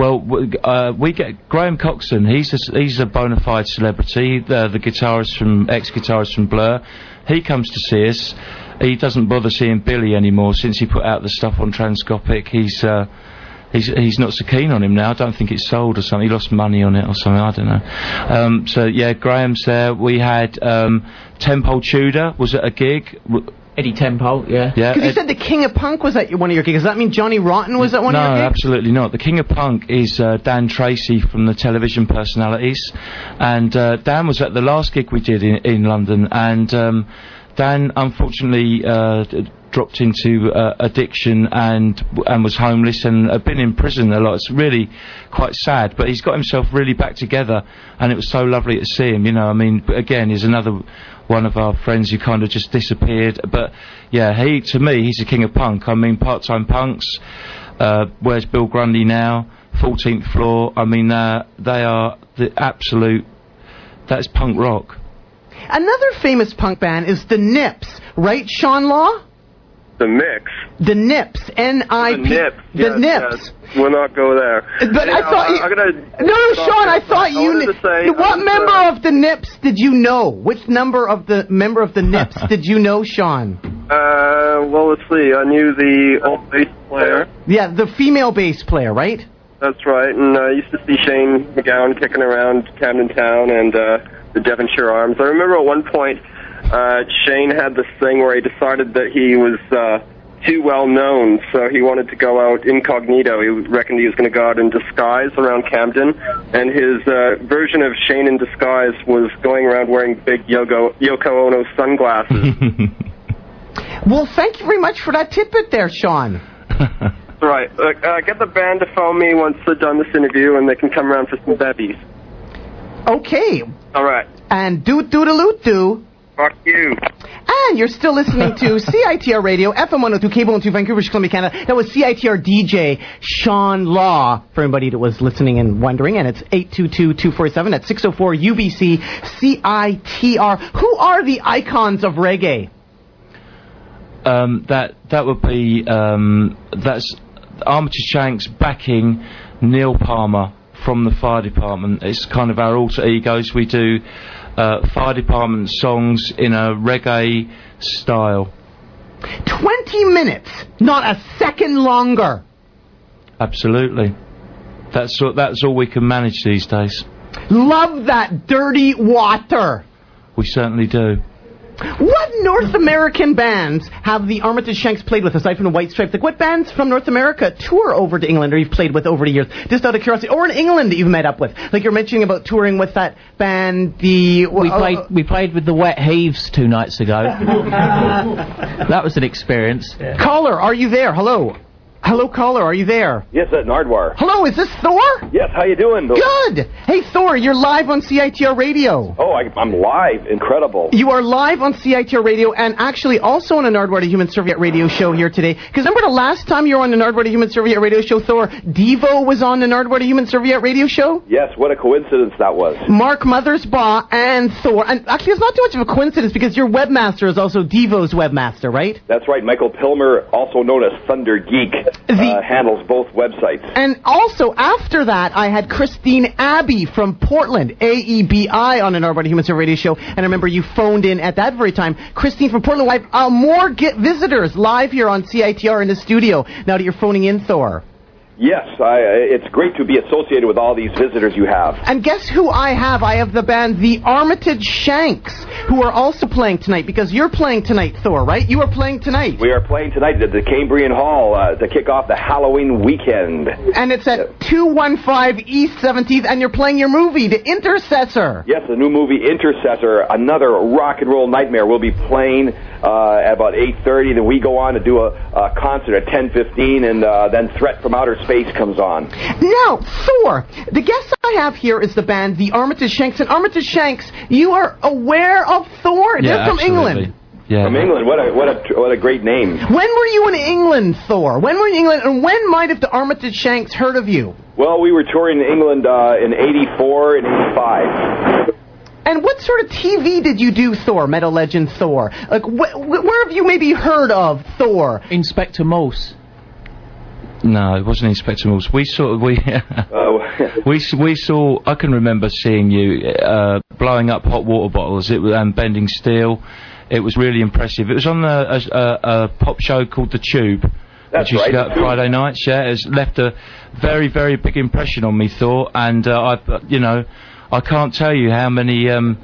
We get Graham Coxon. He's a bona fide celebrity. The ex-guitarist from Blur. He comes to see us. He doesn't bother seeing Billy anymore since he put out the stuff on Transcopic. He's not so keen on him now. I don't think it's sold or something. He lost money on it or something. I don't know. So yeah, Graham's there. We had Tempole Tudor was at a gig. Eddie Tempole, yeah. Yeah. Because you said the King of Punk was at one of your gigs. Does that mean Johnny Rotten was at one of your gigs? No, absolutely not. The King of Punk is Dan Tracy from the Television Personalities. And Dan was at the last gig we did in London. And Dan, unfortunately, dropped into addiction and was homeless and had been in prison a lot. It's really quite sad, but he's got himself really back together, and it was so lovely to see him, I mean, again, he's another one of our friends who kind of just disappeared, but yeah, to me, he's the king of punk. I mean, Part-Time Punks, Where's Bill Grundy Now, 14th Floor, I mean, they are the absolute, that's punk rock. Another famous punk band is the Nips, right, Sean Law? The Mix. The Nips, N-I-P. The Nips. The Nips. Yes. We'll not go there. But I thought No, Sean, I thought you knew. What member of the Nips did you know? Which member of the Nips did you know, Sean? Well, let's see. I knew the old bass player. Yeah, the female bass player, right? That's right. And I used to see Shane MacGowan kicking around Camden Town and the Devonshire Arms. I remember at one point Shane had this thing where he decided that he was too well known, so he wanted to go out incognito. He reckoned he was going to go out in disguise around Camden, and his version of Shane in disguise was going around wearing big Yoko Ono sunglasses. Well, thank you very much for that tidbit there, Sean. Right. Get the band to phone me once they're done this interview, and they can come around for some bevies. Okay. All right. And doot-doodaloot-doo. Fuck you. And you're still listening to CITR Radio, FM 102, Cable 102, Vancouver, British Columbia, Canada. That was CITR DJ Sean Law, for anybody that was listening and wondering. And it's 822-247 at 604 UBC CITR. Who are the icons of reggae? That would be that's Armitage Shanks backing Neil Palmer from the fire department. It's kind of our alter egos. We do fire department songs in a reggae style. 20 minutes, not a second longer. Absolutely. That's all we can manage these days. Love that dirty water. We certainly do. What North American bands have the Armitage Shanks played with, aside from the White Stripes? Like, what bands from North America tour over to England or you've played with over the years? Just out of curiosity. Or in England that you've met up with. Like you're mentioning about touring with that band, We played with the Wet Heaves 2 nights ago. That was an experience. Yeah. Caller, are you there? Hello. Hello, caller, are you there? Yes, at Nardwar. Hello, is this Thor? Yes, how you doing? Good! Hey, Thor, you're live on CITR Radio. Oh, I'm live. Incredible. You are live on CITR Radio and actually also on a Nardwar the Human Serviette Radio show here today. Because remember the last time you were on the Nardwar the Human Serviette Radio show, Thor, Devo was on the Nardwar the Human Serviette Radio show? Yes, what a coincidence that was. Mark Mothersbaugh and Thor. And actually, it's not too much of a coincidence because your webmaster is also Devo's webmaster, right? That's right. Michael Pilmer, also known as Thunder Geek, handles both websites. And also, after that, I had Christine Abbey from Portland, AEBI, on an Nardwar the Human Serviette Radio show. And I remember you phoned in at that very time. Christine from Portland, we have more visitors live here on CITR in the studio now that you're phoning in, Thor. Yes, it's great to be associated with all these visitors you have. And guess who I have? I have the band The Armitage Shanks, who are also playing tonight, because you're playing tonight, Thor, right? You are playing tonight. We are playing tonight at the Cambrian Hall to kick off the Halloween weekend. And it's at 215 East 17th, and you're playing your movie, The Intercessor. Yes, the new movie Intercessor, another rock and roll nightmare. We'll be playing at about 8:30, then we go on to do a concert at 10:15, and then Threat from Outer Space comes on. Now, Thor, the guest I have here is the band The Armitage Shanks, and Armitage Shanks, you are aware of Thor? Yeah, they're from absolutely. England. Yeah. From England, what a great name. When were you in England, Thor? When were you in England, and when might have the Armitage Shanks heard of you? Well, we were touring in England in 84 and 85. And what sort of TV did you do, Thor, Metal Legend Thor? Like, where have you maybe heard of Thor? Inspector Morse. No, it wasn't Inspector Morse. We saw. I can remember seeing you blowing up hot water bottles. And bending steel. It was really impressive. It was on a pop show called The Tube. That's which right. Used to go Friday nights. Yeah, it's left a very, very big impression on me, Thor. And I can't tell you how many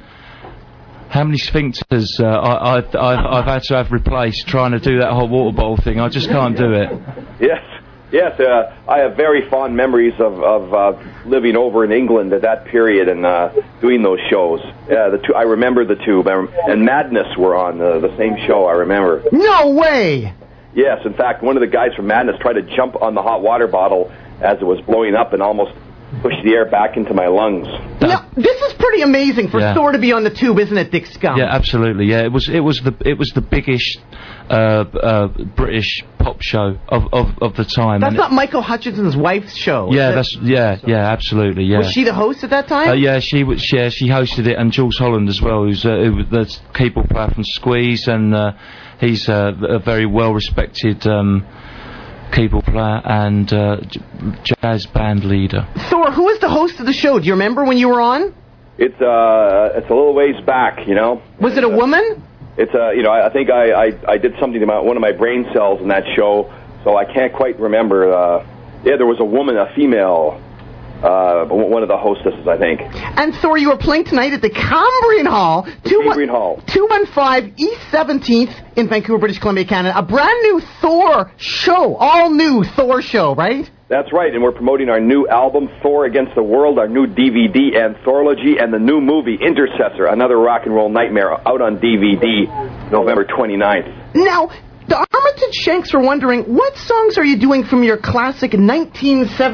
sphincters I've had to have replaced trying to do that hot water bottle thing. I just can't do it. Yes. I have very fond memories of living over in England at that period and doing those shows. I remember the Tube, and Madness were on the same show. I remember. No way. Yes, in fact, one of the guys from Madness tried to jump on the hot water bottle as it was blowing up and almost pushed the air back into my lungs. Now, this is pretty amazing for Thor to be on the Tube, isn't it, Dick Scum? Yeah, absolutely. Yeah, it was the biggest British pop show of the time. That's not Michael Hutchinson's wife's show. Yeah, absolutely. Yeah. Was she the host at that time? Yeah, she was. Yeah, she hosted it, and Jules Holland as well, who's the keyboard player from Squeeze, and he's a very well respected keyboard player and jazz band leader. Thor, who was the host of the show? Do you remember when you were on? It's a little ways back, you know. Was it a woman? It's I think I did something to one of my brain cells in that show, so I can't quite remember. There was a woman, a female, one of the hostesses, I think. And Thor, you were playing tonight at the Cambrian Hall, 215 East 17th in Vancouver, British Columbia, Canada. A brand new Thor show, all new Thor show, right? That's right, and we're promoting our new album, Thor Against the World, our new DVD anthology, and the new movie, Intercessor, another rock and roll nightmare, out on DVD November 29th. Now, the Armitage Shanks were wondering, what songs are you doing from your classic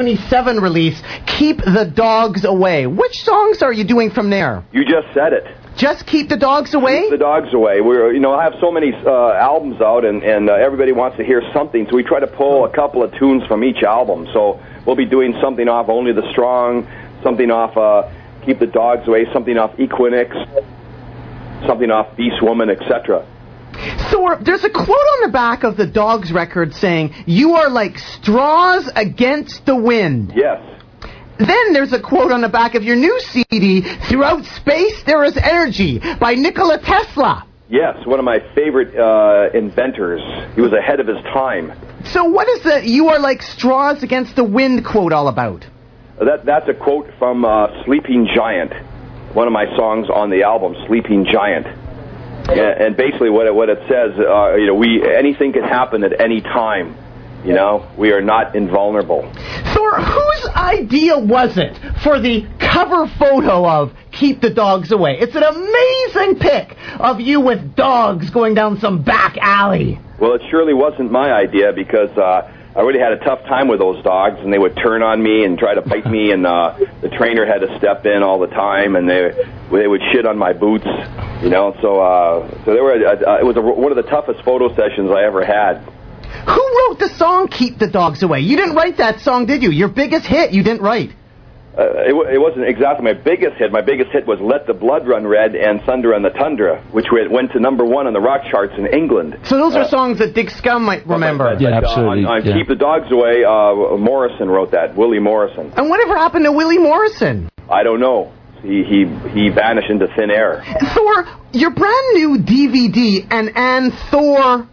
1977 release, Keep the Dogs Away? Which songs are you doing from there? You just said it. Just Keep the Dogs Away? Keep the Dogs Away. I have so many albums out, and everybody wants to hear something, so we try to pull a couple of tunes from each album. So we'll be doing something off Only the Strong, something off Keep the Dogs Away, something off Equinix, something off Beast Woman, etc. Thor, there's a quote on the back of the Dogs record saying, "You are like straws against the wind." Yes. Then there's a quote on the back of your new CD, "Throughout Space There Is Energy," by Nikola Tesla. Yes, one of my favorite inventors. He was ahead of his time. So what is the "You are like straws against the wind" quote all about? That's a quote from Sleeping Giant, one of my songs on the album, Sleeping Giant. And basically what it says, anything can happen at any time. We are not invulnerable. Thor, whose idea was it for the cover photo of Keep the Dogs Away? It's an amazing pic of you with dogs going down some back alley. Well, it surely wasn't my idea because I really had a tough time with those dogs, and they would turn on me and try to bite me, and the trainer had to step in all the time, and they would shit on my boots, So they were. It was one of the toughest photo sessions I ever had. Who wrote the song "Keep the Dogs Away"? You didn't write that song, did you? Your biggest hit, you didn't write. It wasn't exactly my biggest hit. My biggest hit was "Let the Blood Run Red" and "Thunder on the Tundra," which went to #1 on the rock charts in England. So those are songs that Dick Scum might remember. Yeah, absolutely. On "Keep the Dogs Away," Morrison wrote that, Willie Morrison. And whatever happened to Willie Morrison? I don't know. He vanished into thin air. Thor, your brand new DVD, and Thor...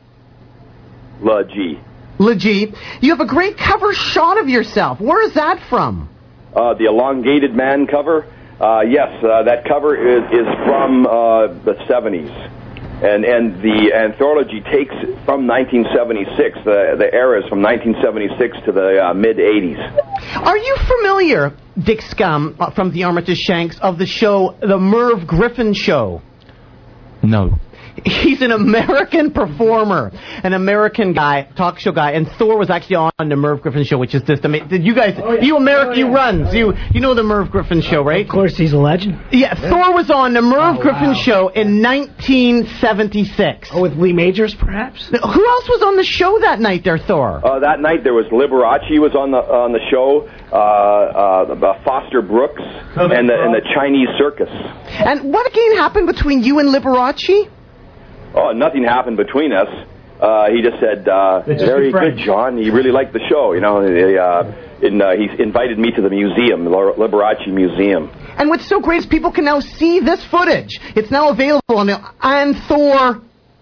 LaG. You have a great cover shot of yourself. Where is that from? The Elongated Man cover. Yes, that cover is from the 70s. And the anthology takes from 1976. The era is from 1976 to the mid-80s. Are you familiar, Dick Scum, from the Armitage Shanks, of the show The Merv Griffin Show? No. He's an American performer, an American guy, talk show guy, and Thor was actually on the Merv Griffin Show, which is just amazing. Did you guys, you runs, you know the Merv Griffin Show, right? Of course, he's a legend. Yeah, Thor was on the Merv Griffin Show in 1976. Oh, with Lee Majors, perhaps? Who else was on the show that night there, Thor? That night there was Liberace was on the show, Foster Brooks, and the Chinese Circus. And what again happened between you and Liberace? Oh, nothing happened between us. He just said, very good, John. He really liked the show, He invited me to the museum, the Liberace Museum. And what's so great is people can now see this footage. It's now available on the Thor...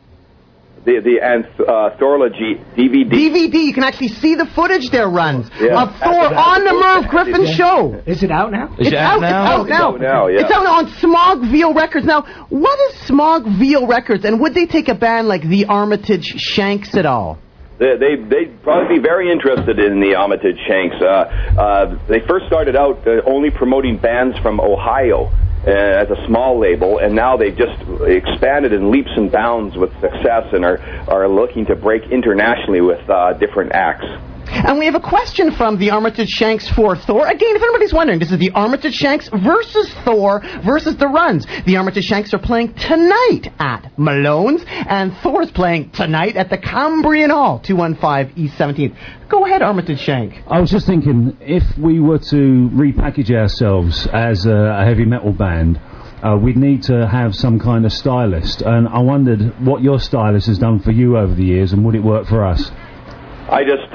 The Thorology DVD. DVD, you can actually see the footage there runs of Thor on the Merv Griffin Show. Is it out now? It's out now. It's out now, yeah. It's out on Smog Veal Records. Now, what is Smog Veal Records, and would they take a band like the Armitage Shanks at all? They'd probably be very interested in the Armitage Shanks. They first started out only promoting bands from Ohio. As a small label, and now they've just expanded in leaps and bounds with success and are looking to break internationally with different acts. And we have a question from the Armitage Shanks for Thor. Again, if anybody's wondering, this is the Armitage Shanks versus Thor versus the Runs. The Armitage Shanks are playing tonight at Malone's, and Thor's playing tonight at the Cambrian Hall, 215 East 17th. Go ahead, Armitage Shank. I was just thinking, if we were to repackage ourselves as a heavy metal band, we'd need to have some kind of stylist. And I wondered what your stylist has done for you over the years, and would it work for us? I just,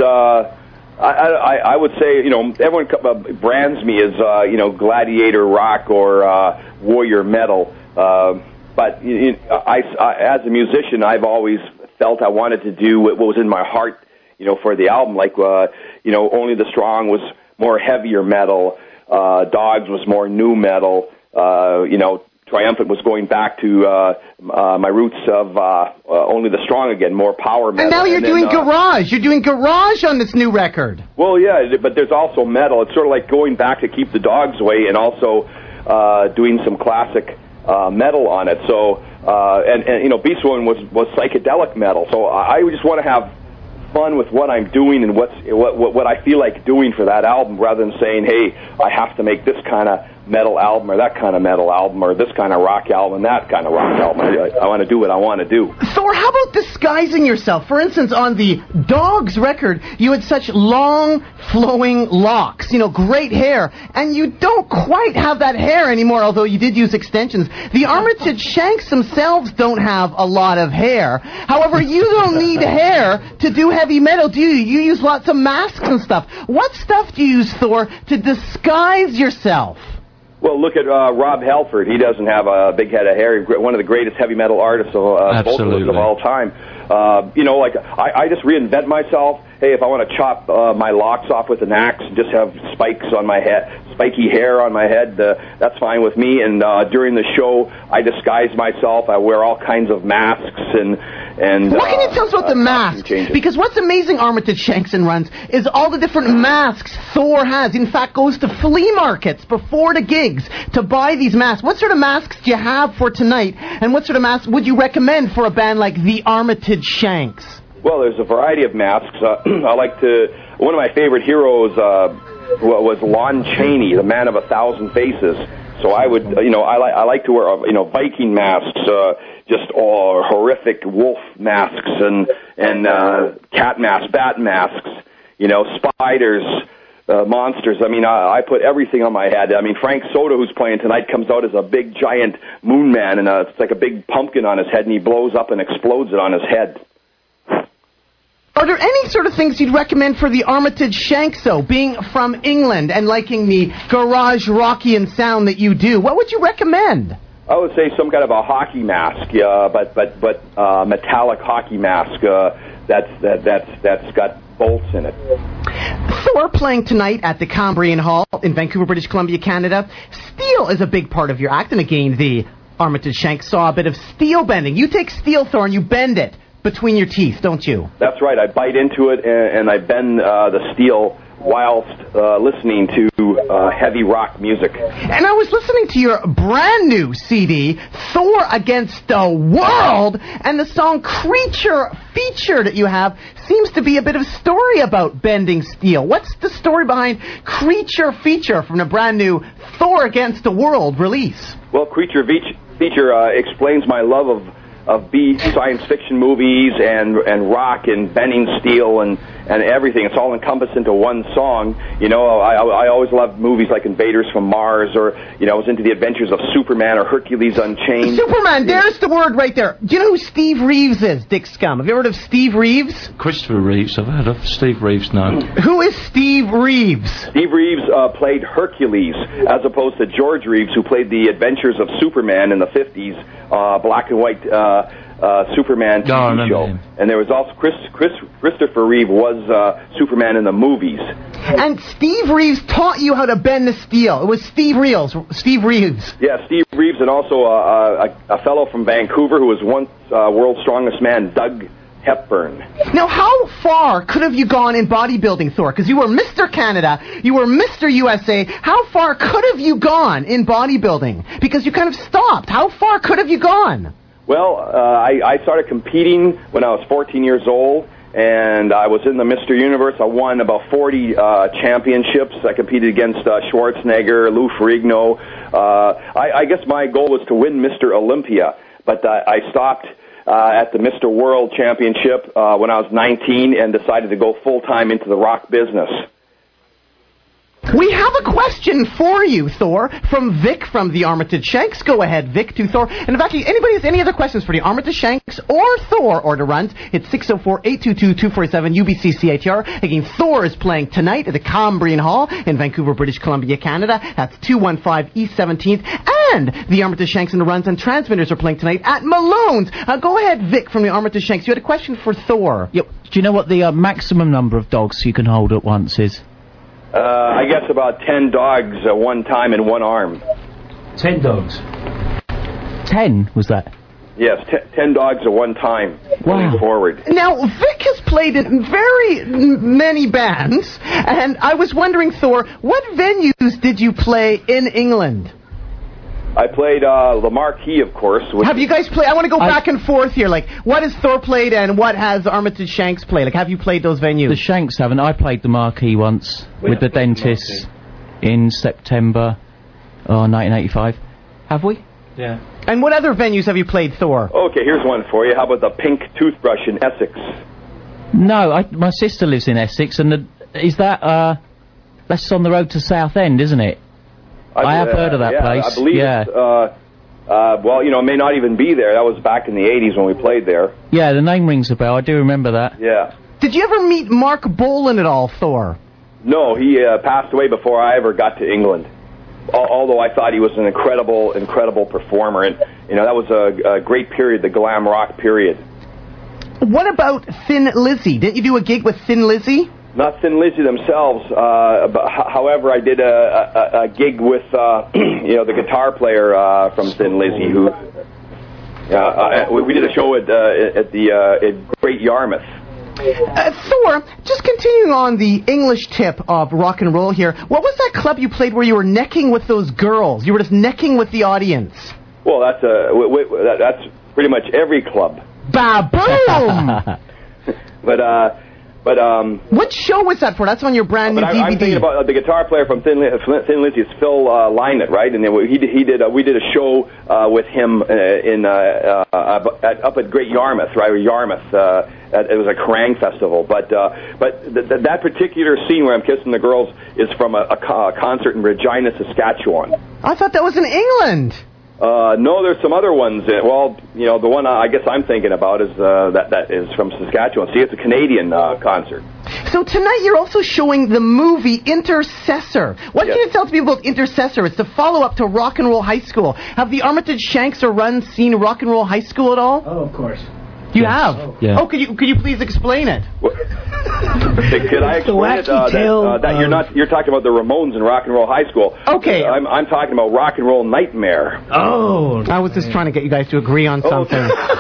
I would say, everyone brands me as, gladiator rock or warrior metal. But as a musician, I've always felt I wanted to do what was in my heart, for the album. Like, Only the Strong was more heavier metal. Dogs was more new metal. Triumphant was going back to my roots of Only the Strong again, more power metal. And now you're doing garage. You're doing garage on this new record. Well, yeah, but there's also metal. It's sort of like going back to Keep the Dogs Away and also doing some classic metal on it. So, Beast Woman was psychedelic metal. So I just want to have fun with what I'm doing and what I feel like doing for that album, rather than saying, hey, I have to make this kind of metal album or that kind of metal album or this kind of rock album and that kind of rock album. I want to do what I want to do. Thor, how about disguising yourself? For instance, on the Dogs record, you had such long, flowing locks, great hair, and you don't quite have that hair anymore, although you did use extensions. The Armitage Shanks themselves don't have a lot of hair. However, you don't need hair to do heavy metal, do you? You use lots of masks and stuff. What stuff do you use, Thor, to disguise yourself? Well, look at Rob Halford. He doesn't have a big head of hair. One of the greatest heavy metal artists of vocalists of all time. I just reinvent myself. Hey, if I want to chop my locks off with an axe and just have spikes on my head, spiky hair on my head, that's fine with me. And during the show, I disguise myself. I wear all kinds of masks and what can you tell us about the masks? Because what's amazing, Armitage Shanks and Runs, is all the different masks Thor has. In fact, goes to flea markets before the gigs to buy these masks. What sort of masks do you have for tonight? And what sort of masks would you recommend for a band like the Armitage Shanks? Well, there's a variety of masks. One of my favorite heroes was Lon Chaney, the man of 1,000 faces. So I would, I like to wear, Viking masks, just horrific wolf masks and cat masks, bat masks, spiders, monsters. I mean, I put everything on my head. I mean, Frank Soda, who's playing tonight, comes out as a big giant moon man, and it's like a big pumpkin on his head, and he blows up and explodes it on his head. Are there any sort of things you'd recommend for the Armitage Shanks, though, being from England and liking the garage Rockian sound that you do? What would you recommend? I would say some kind of a hockey mask, but metallic hockey mask that's got bolts in it. Thor playing tonight at the Cambrian Hall in Vancouver, British Columbia, Canada. Steel is a big part of your act, and again, the Armitage Shanks saw a bit of steel bending. You take steel, Thor, and you bend it between your teeth, don't you? That's right. I bite into it and I bend the steel whilst listening to heavy rock music. And I was listening to your brand new CD, Thor Against the World, and the song Creature Feature that you have seems to be a bit of a story about bending steel. What's the story behind Creature Feature from the brand new Thor Against the World release? Well, Creature Feature explains my love of science fiction movies and rock and bending steel and everything. It's all encompassed into one song. I always loved movies like Invaders from Mars, or I was into the adventures of Superman or Hercules Unchained. Superman, there's the word right there. Do you know who Steve Reeves is, Dick Scum? Have you heard of Steve Reeves? Christopher Reeves, I've heard of. Steve Reeves, no. Who is Steve Reeves? Steve Reeves played Hercules, as opposed to George Reeves, who played the adventures of Superman in the 50s, black and white Superman TV show. Him. And there was also Christopher Reeve was Superman in the movies. And Steve Reeves taught you how to bend the steel. It was Steve Reeves. Yeah, Steve Reeves, and also a fellow from Vancouver who was once world's strongest man, Doug Hepburn. Now, how far could have you gone in bodybuilding, Thor? Because you were Mr. Canada, you were Mr. USA. How far could have you gone in bodybuilding? Because you kind of stopped. How far could have you gone? Well, I started competing when I was 14 years old, and I was in the Mr. Universe. I won about 40 championships. I competed against Schwarzenegger, Lou Ferrigno. I guess my goal was to win Mr. Olympia, but I stopped at the Mr. World Championship when I was 19 and decided to go full-time into the rock business. We have a question for you, Thor, from Vic from the Armitage Shanks. Go ahead, Vic, to Thor. And if actually anybody has any other questions for the Armitage Shanks or Thor or the Runs, it's 604-822-247 UBC-CITR. Again, Thor is playing tonight at the Cambrian Hall in Vancouver, British Columbia, Canada. That's 215 East 17th. And the Armitage Shanks and the Runs and Transmitters are playing tonight at Malone's. Go ahead, Vic, from the Armitage Shanks. You had a question for Thor. Yep. Do you know what the maximum number of dogs you can hold at once is? I guess about 10 dogs at one time in one arm. 10 dogs. 10, was that? Yes, 10 dogs at one time. Wow. Going forward. Now, Vic has played in very many bands, and I was wondering, Thor, what venues did you play in England? I played the Marquee, of course. Have you guys played? I want to go back and forth here. Like, what has Thor played and what has Armitage Shanks played? Like, have you played those venues? The Shanks haven't. I played the Marquee once with the Dentists in September. Oh, 1985. Have we? Yeah. And what other venues have you played, Thor? Okay, here's one for you. How about the Pink Toothbrush in Essex? No, my sister lives in Essex, and is that, that's on the road to Southend, isn't it? I have heard of that place. I believe it's, well, you know, it may not even be there. That was back in the 80s when we played there. Yeah, the name rings a bell. I do remember that. Yeah. Did you ever meet Mark Bolan at all, Thor? No, he passed away before I ever got to England. Although I thought he was an incredible performer. And, you know, that was a great period, the glam rock period. What about Thin Lizzy? Didn't you do a gig with Thin Lizzy? Not Thin Lizzy themselves, but however, I did a gig with you know, the guitar player from Thin Lizzy, who we did a show at Great Yarmouth. Thor, just continuing on the English tip of rock and roll here, what was that club you played where you were necking with those girls? You were just necking with the audience. Well, that's pretty much every club. Ba-boom! But what show was that for? That's on your brand new DVD. I'm thinking about the guitar player from Thin Lizzy. It's Phil Lynott, right? And we did a show with him up at Great Yarmouth, right? Or Yarmouth. It was a Kerrang festival. But that particular scene where I'm kissing the girls is from a concert in Regina, Saskatchewan. I thought that was in England. No, there's some other ones. Well, you know, the one I guess I'm thinking about is that is from Saskatchewan. See, it's a Canadian concert. So tonight you're also showing the movie Intercessor. What can you tell people about Intercessor? It's the follow-up to Rock and Roll High School. Have the Armitage Shanks or Run seen Rock and Roll High School at all? Oh, of course. You have? Yeah. Oh, could you please explain it? Could I explain it? That you're talking about the Ramones in Rock and Roll High School. Okay. I'm talking about Rock and Roll Nightmare. Oh. I was just trying to get you guys to agree on something.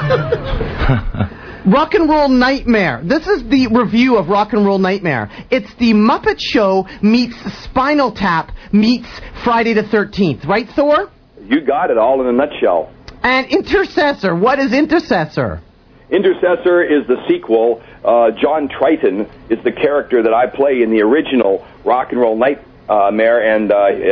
Rock and Roll Nightmare. This is the review of Rock and Roll Nightmare. It's the Muppet Show meets Spinal Tap meets Friday the 13th. Right, Thor? You got it all in a nutshell. And Intercessor. What is Intercessor? Intercessor is the sequel. John Triton is the character that I play in the original Rock and Roll Nightmare, and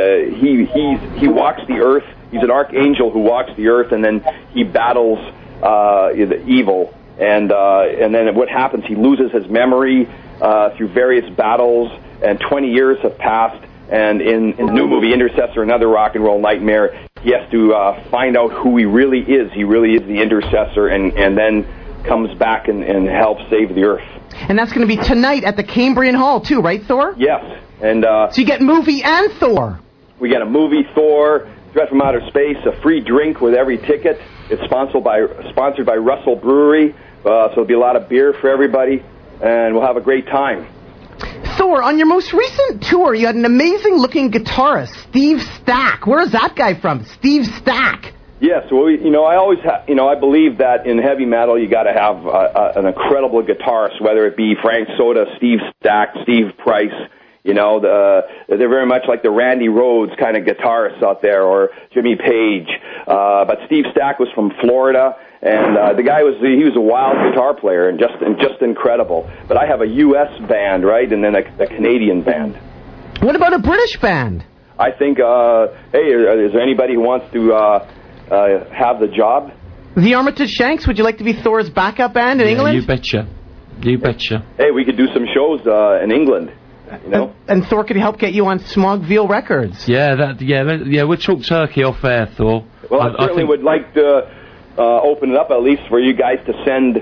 he walks the earth. He's an archangel who walks the earth, and then he battles the evil. And then what happens? He loses his memory through various battles, and 20 years have passed. And in the new movie Intercessor, another Rock and Roll Nightmare, he has to find out who he really is. He really is the Intercessor, and then comes back and helps save the earth. And that's going to be tonight at the Cambrian Hall, too, right, Thor? Yes. And so you get movie and Thor. We get a movie, Thor, Threat from Outer Space, a free drink with every ticket. It's sponsored by Russell Brewery, so there'll be a lot of beer for everybody, and we'll have a great time. Thor, on your most recent tour, you had an amazing-looking guitarist, Steve Stack. Where is that guy from, Steve Stack? Yes, well, you know, I always I believe that in heavy metal you got to have an incredible guitarist, whether it be Frank Soda, Steve Stack, Steve Price. You know, they're very much like the Randy Rhoads kind of guitarists out there, or Jimmy Page. But Steve Stack was from Florida, and the guy was a wild guitar player and just incredible. But I have a U.S. band, right, and then a Canadian band. What about a British band? I think, hey, is there anybody who wants to have the job? The Armitage Shanks, would you like to be Thor's backup band in England? You betcha. You betcha. Hey, we could do some shows in England. You know? And Thor could help get you on Smogville Records. Yeah, we'll talk turkey off air, Thor. Well, I certainly would like to open it up at least for you guys to send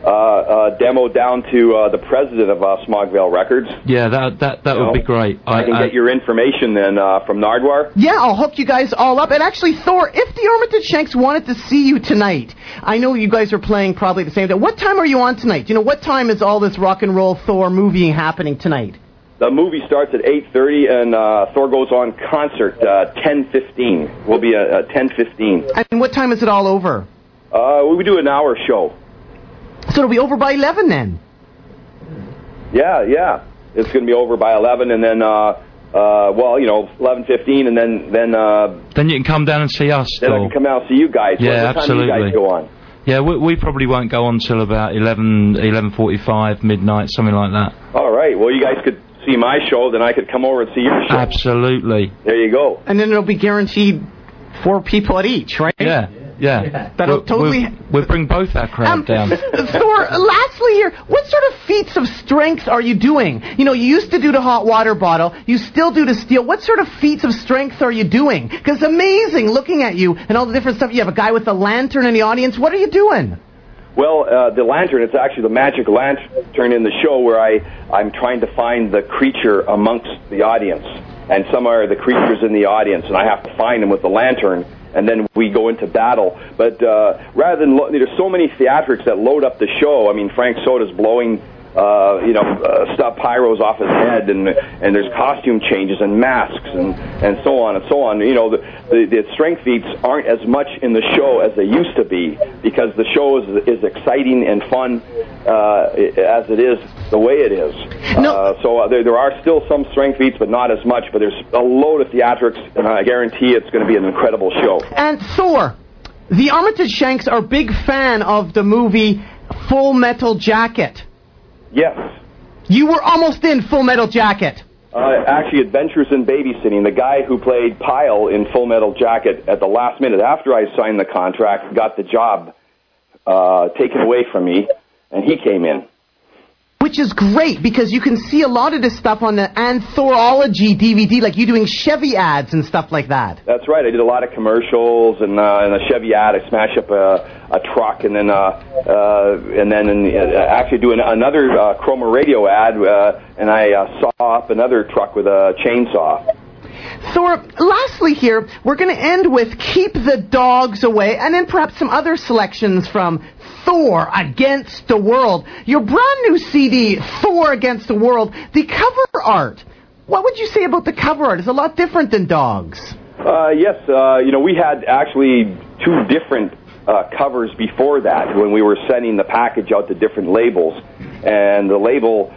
a demo down to the president of Smogville Records. Yeah, that would be great. I can get your information then from Nardwar. Yeah, I'll hook you guys all up. And actually, Thor, if the Armitage Shanks wanted to see you tonight, I know you guys are playing probably at the same time. What time are you on tonight? You know, what time is all this rock and roll Thor movie happening tonight? The movie starts at 8:30, and Thor goes on concert 10:15. We'll be at 10:15. And what time is it all over? We do an hour show. So it'll be over by 11 then? Yeah. It's going to be over by 11, and then, 11:15, and then you can come down and see us. Then I can come down and see you guys. Yeah, what absolutely. time do you guys go on? Yeah, we probably won't go on till about 11:45, midnight, something like that. All right. Well, you guys could see my show, then I could come over and see your show. Absolutely. There you go. And then it'll be guaranteed 4 people at each, right? Yeah. That'll totally... We'll bring both our crowd down. Thor, lastly here, what sort of feats of strength are you doing? You know, you used to do the hot water bottle. You still do the steel. What sort of feats of strength are you doing? Because it's amazing looking at you and all the different stuff. You have a guy with a lantern in the audience. What are you doing? Well, the lantern, it's actually the magic lantern in the show where I'm trying to find the creature amongst the audience. And some are the creatures in the audience, and I have to find them with the lantern, and then we go into battle. But rather than, there's so many theatrics that load up the show. I mean, Frank Soda's blowing, stuff pyros off his head, and there's costume changes and masks and so on and so on. You know, the strength feats aren't as much in the show as they used to be, because the show is exciting and fun as it is the way it is. So there are still some strength feats, but not as much. But there's a load of theatrics, and I guarantee it's going to be an incredible show. And Thor, the Armitage Shanks are a big fan of the movie Full Metal Jacket. Yes. You were almost in Full Metal Jacket. Actually, Adventures in Babysitting. The guy who played Pyle in Full Metal Jacket at the last minute, after I signed the contract, got the job taken away from me, and he came in. Which is great, because you can see a lot of this stuff on the Anthology DVD, like you doing Chevy ads and stuff like that. That's right. I did a lot of commercials and a Chevy ad. I smashed up a truck, and then actually doing another Chroma radio ad, and I saw up another truck with a chainsaw. Thor, lastly here, we're going to end with Keep the Dogs Away, and then perhaps some other selections from Thor Against the World. Your brand new CD, Thor Against the World, the cover art. What would you say about the cover art? It's a lot different than dogs. Yes, we had actually 2 different covers before that when we were sending the package out to different labels, and the label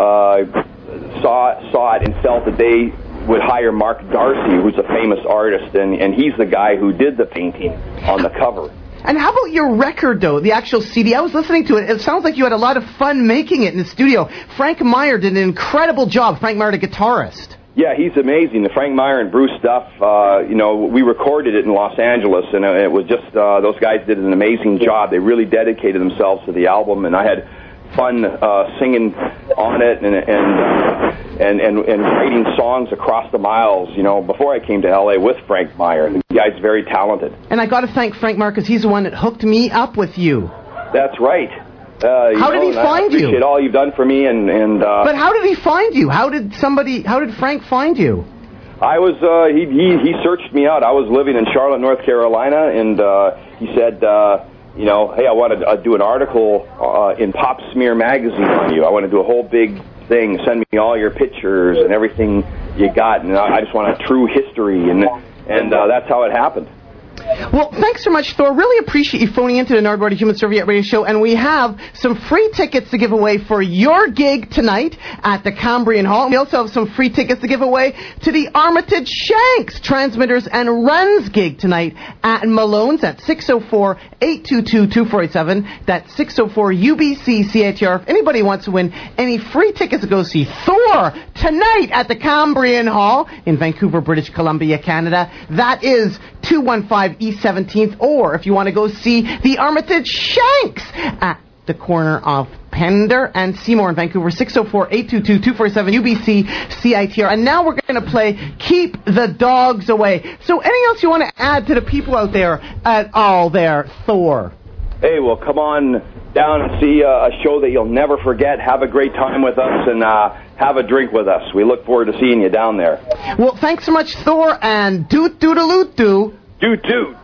saw it and felt that they would hire Mark Darcy, who's a famous artist, and he's the guy who did the painting on the cover. And how about your record, though, the actual CD? I was listening to it. It sounds like you had a lot of fun making it in the studio. Frank Meyer did an incredible job. Frank Meyer, the guitarist. Yeah, he's amazing. The Frank Meyer and Bruce stuff, we recorded it in Los Angeles, and it was just, those guys did an amazing job. They really dedicated themselves to the album, and I had fun singing on it and writing songs across the miles, before I came to L.A. with Frank Meyer. The guy's very talented. And I got to thank Frank Meyer, because he's the one that hooked me up with you. That's right. How did he find you? I appreciate all you've done for me, and But how did he find you? How did Frank find you? I was, he searched me out. I was living in Charlotte, North Carolina, and he said, hey, I want to do an article in Pop Smear magazine on you. I want to do a whole big thing. Send me all your pictures and everything you got, and I just want a true history, and that's how it happened. Well, thanks so much, Thor. Really appreciate you phoning into the Nardwuar Human Serviette Radio Show, and we have some free tickets to give away for your gig tonight at the Cambrian Hall. We also have some free tickets to give away to the Armitage Shanks Transmitters and Runs gig tonight at Malone's at 604-822-2487. That's 604-UBC-CITR. If anybody wants to win any free tickets to go see Thor tonight at the Cambrian Hall in Vancouver, British Columbia, Canada, that is 215 East 17th, or if you want to go see the Armitage Shanks at the corner of Pender and Seymour in Vancouver, 604-822-2487, UBC CITR. And now we're going to play Keep the Dogs Away. So anything else you want to add to the people out there at all there, Thor? Hey, well, come on down and see a show that you'll never forget. Have a great time with us, and have a drink with us. We look forward to seeing you down there. Well, thanks so much, Thor, and doot-doodaloot-doo. Doot-doot.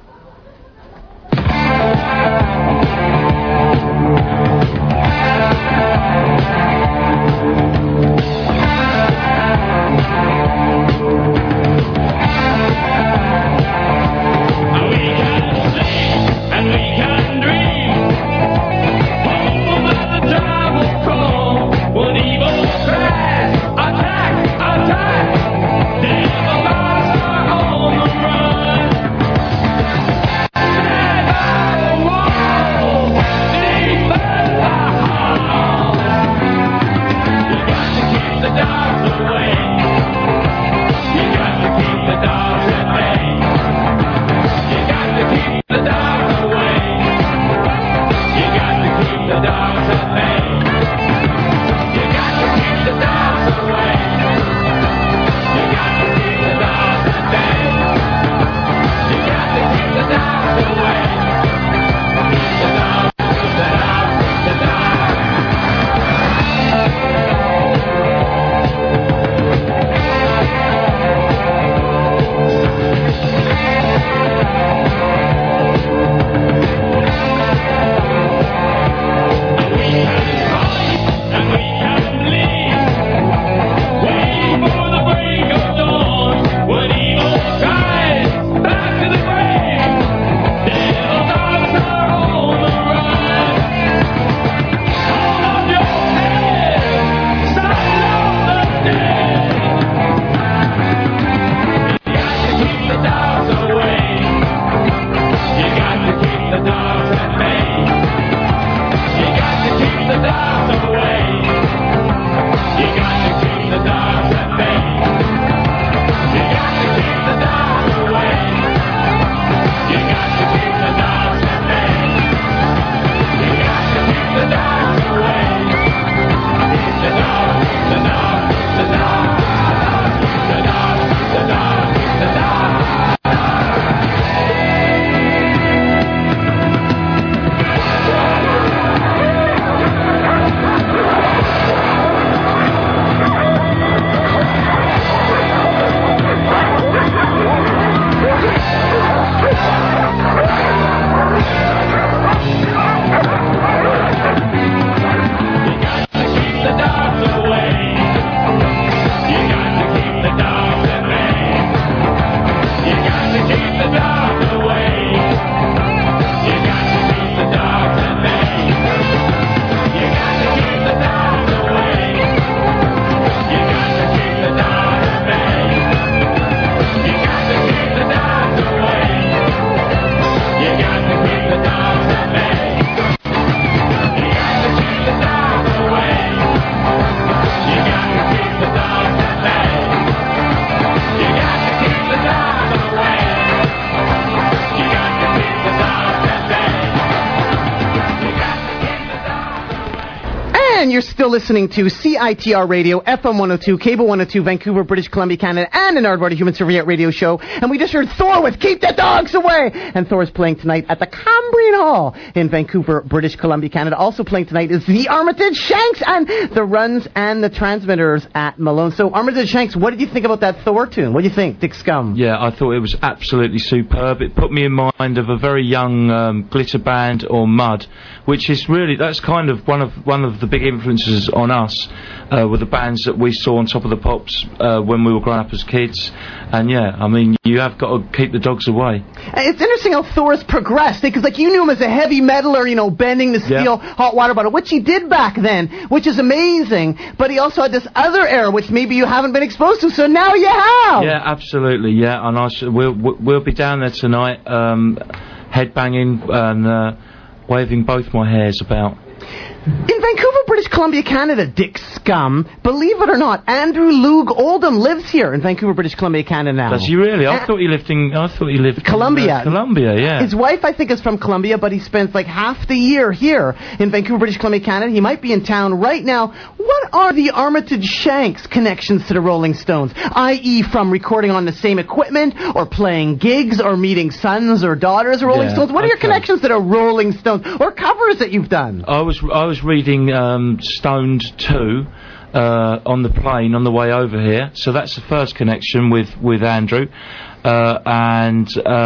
still listening to CITR Radio, FM 102, Cable 102, Vancouver, British Columbia, Canada, and an Nardwuar Human Serviette radio show. And we just heard Thor with Keep the Dogs Away! And Thor's playing tonight at the Cambrian Hall in Vancouver, British Columbia, Canada. Also playing tonight is the Armitage Shanks and the Runs and the Transmitters at Malone. So, Armitage Shanks, what did you think about that Thor tune? What do you think, Dick Scum? Yeah, I thought it was absolutely superb. It put me in mind of a very young glitter band or Mud, which is really, that's kind of one of the big influences on us, were the bands that we saw on Top of the Pops when we were growing up as kids. And yeah, I mean, you have got to keep the dogs away. It's interesting how Thor has progressed, because like you knew him as a heavy metaler, you know, bending the steel hot water bottle, which he did back then, which is amazing. But he also had this other era, which maybe you haven't been exposed to, so now you have. Yeah, absolutely. Yeah, and we'll be down there tonight, headbanging and waving both my hairs about. In Vancouver, British Columbia, Canada, Dick Scum, believe it or not, Andrew Loog Oldham lives here in Vancouver, British Columbia, Canada now. Does he really? I thought he lived Columbia. In, Columbia, yeah. His wife, I think, is from Columbia, but he spends like half the year here in Vancouver, British Columbia, Canada. He might be in town right now. What are the Armitage Shanks connections to the Rolling Stones? I.e. from recording on the same equipment, or playing gigs, or meeting sons or daughters of Rolling Stones? What are your connections to the Rolling Stones, or covers that you've done? I was reading Stoned 2 on the plane on the way over here, so that's the first connection with Andrew, and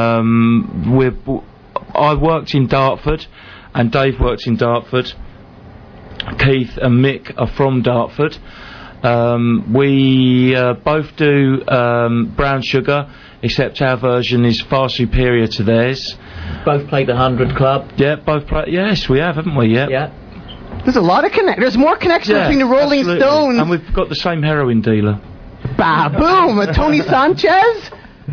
I worked in Dartford, and Dave worked in Dartford. Keith and Mick are from Dartford. We both do Brown Sugar, except our version is far superior to theirs. Both played the 100 Club. Yeah, both played. Yes, we have, haven't we? Yeah. Yeah. There's a lot of There's more connection between the Rolling Stones. And we've got the same heroin dealer. Ba-boom! Tony Sanchez?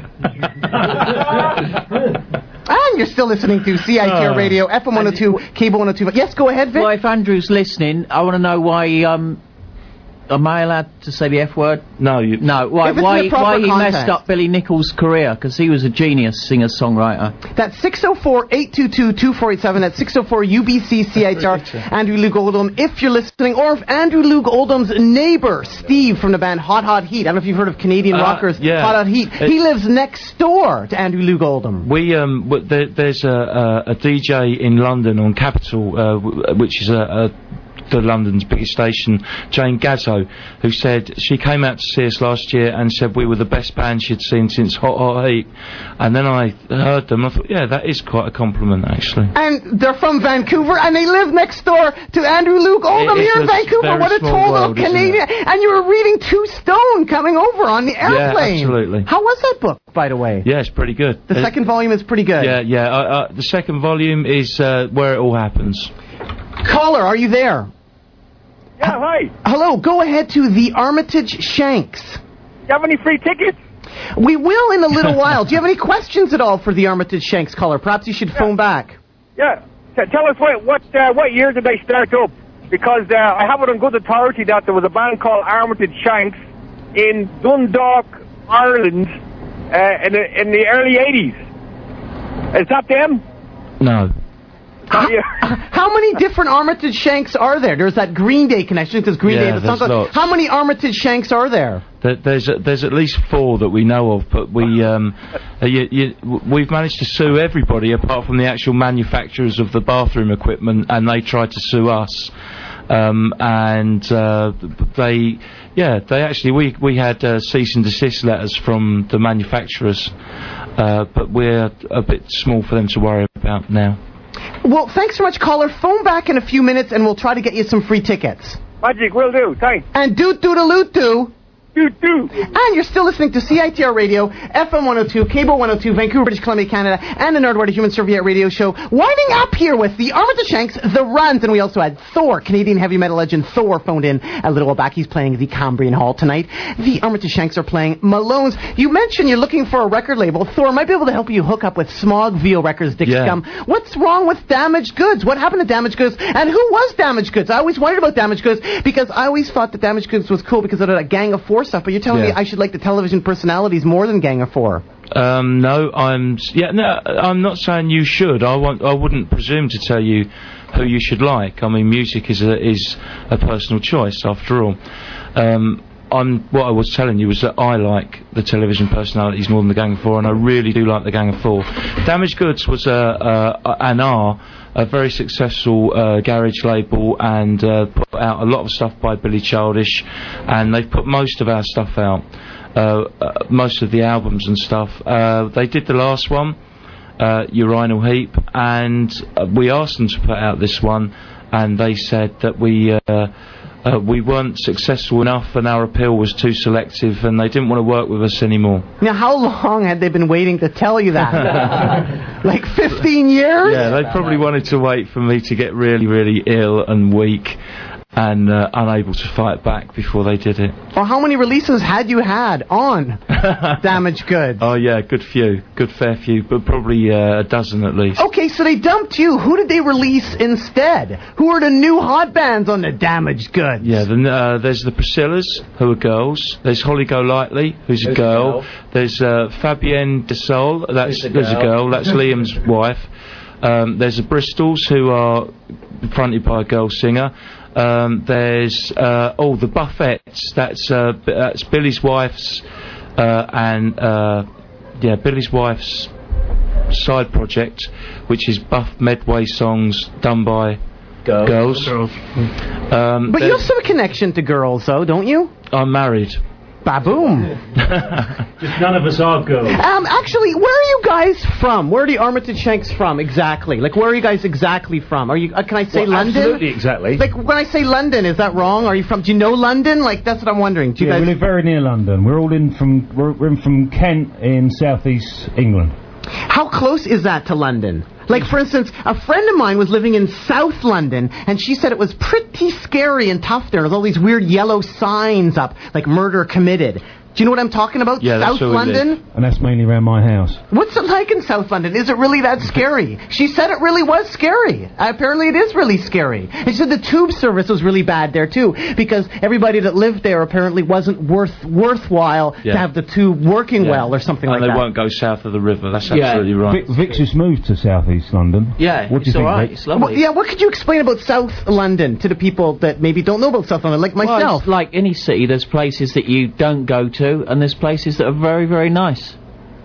And you're still listening to CITR Radio, FM 102, Cable 102. Yes, go ahead, Vic. Well, if Andrew's listening, I want to know why am I allowed to say the F word? No, you... No, why he messed up Billy Nichols' career, because he was a genius singer-songwriter. That's 604-822-2487. That's 604-UBC-CITR. Andrew Loog Oldham, if you're listening, or if Andrew Loog Oldham's neighbor, Steve from the band Hot Hot Heat. I don't know if you've heard of Canadian rockers, Hot Hot Heat. He lives next door to Andrew Loog Oldham. There's a DJ in London on Capital, which is the London's biggest station, Jane Gazzo, who said she came out to see us last year and said we were the best band she'd seen since Hot Hot Heat. And then I heard them, I thought, yeah, that is quite a compliment, actually. And they're from Vancouver, and they live next door to Andrew Loog Oldham here in Vancouver. What a total Canadian! And you were reading Two Stone coming over on the airplane. Yeah, absolutely. How was that book, by the way? Yeah, it's pretty good. The second volume is pretty good. Yeah. The second volume is where it all happens. Caller, are you there? Yeah, hi. Hello, go ahead to the Armitage Shanks. Do you have any free tickets? We will in a little while. Do you have any questions at all for the Armitage Shanks, caller? Perhaps you should phone back. Yeah. Tell us what year did they start up? Because I have it on good authority that there was a band called Armitage Shanks in Dundalk, Ireland, in the early 80s. Is that them? No. How many different Armitage Shanks are there? There's that Green Day connection, because Green Day is a song. Lots. How many Armitage Shanks are there? There's at least 4 that we know of, but we've managed to sue everybody apart from the actual manufacturers of the bathroom equipment, and they tried to sue us. We had cease and desist letters from the manufacturers, but we're a bit small for them to worry about now. Well, thanks so much, caller. Phone back in a few minutes, and we'll try to get you some free tickets. Magic, will do. Thanks. And doot-doodaloo-doo. Doot-doot. And you're still listening to CITR Radio, FM 102, Cable 102, Vancouver, British Columbia, Canada, and the Nardwuar Human Serviette radio show. Winding up here with the Armitage Shanks, the Runs, and we also had Thor, Canadian heavy metal legend Thor, phoned in a little while back. He's playing the Cambrian Hall tonight. The Armitage Shanks are playing Malone's. You mentioned you're looking for a record label. Thor might be able to help you hook up with Smogville Records, Dick Scum. What's wrong with Damaged Goods? What happened to Damaged Goods? And who was Damaged Goods? I always wondered about Damaged Goods, because I always thought that Damaged Goods was cool because of that Gang of Four stuff, but you're telling me I should like the television personalities more than Gang of Four. No, I'm not saying you should. I wouldn't presume to tell you who you should like. I mean, music is a personal choice after all. What I was telling you was that I like the television personalities more than the Gang of Four, and I really do like the Gang of Four. Damaged Goods was a very successful garage label, and put out a lot of stuff by Billy Childish, and they've put most of our stuff out, most of the albums and stuff. They did the last one, Urinal Heap, and we asked them to put out this one, and they said that we weren't successful enough and our appeal was too selective and they didn't want to work with us anymore. Now, how long had they been waiting to tell you that? Like 15 years? Yeah, they probably wanted to wait for me to get really, really ill and weak and unable to fight back before they did it. Well, how many releases had you had on Damaged Goods? Oh yeah, good fair few, but probably a dozen at least. Okay, so they dumped you. Who did they release instead? Who are the new hot bands on the Damaged Goods? Yeah, there's the Priscillas, who are girls. There's Holly Golightly, who's a girl. There's Fabienne Desol, there's a girl. That's Liam's wife. There's the Bristols, who are fronted by a girl singer. There's the Buffettes. That's Billy's wife's Billy's wife's side project, which is Buff Medway songs done by girls. But you have some connection to girls, though, don't you? I'm married. Baboom. Just none of us are girls. Actually, where are you guys from? Where are the Armitage Shanks from exactly? Like, where are you guys exactly from? Are you? Can I say London? Absolutely, exactly. Like, when I say London, is that wrong? Are you from? Do you know London? Like, that's what I'm wondering. Do you guys? We live very near London. We're all we're in from Kent in southeast England. How close is that to London? Like, for instance, a friend of mine was living in South London, and she said it was pretty scary and tough there. There's all these weird yellow signs up, like murder committed. Do you know what I'm talking about? Yeah, South London? And that's mainly around my house. What's it like in South London? Is it really that scary? She said it really was scary. Apparently it is really scary. And she said the tube service was really bad there too, because everybody that lived there apparently wasn't worthwhile to have the tube working well or something like that. And they won't go south of the river. That's absolutely right. Vic's just moved to southeast London. Yeah, what do you think, alright. Vic? It's lovely. Well, what could you explain about South London to the people that maybe don't know about South London, like myself? Well, it's like any city, there's places that you don't go to, and there's places that are very, very nice.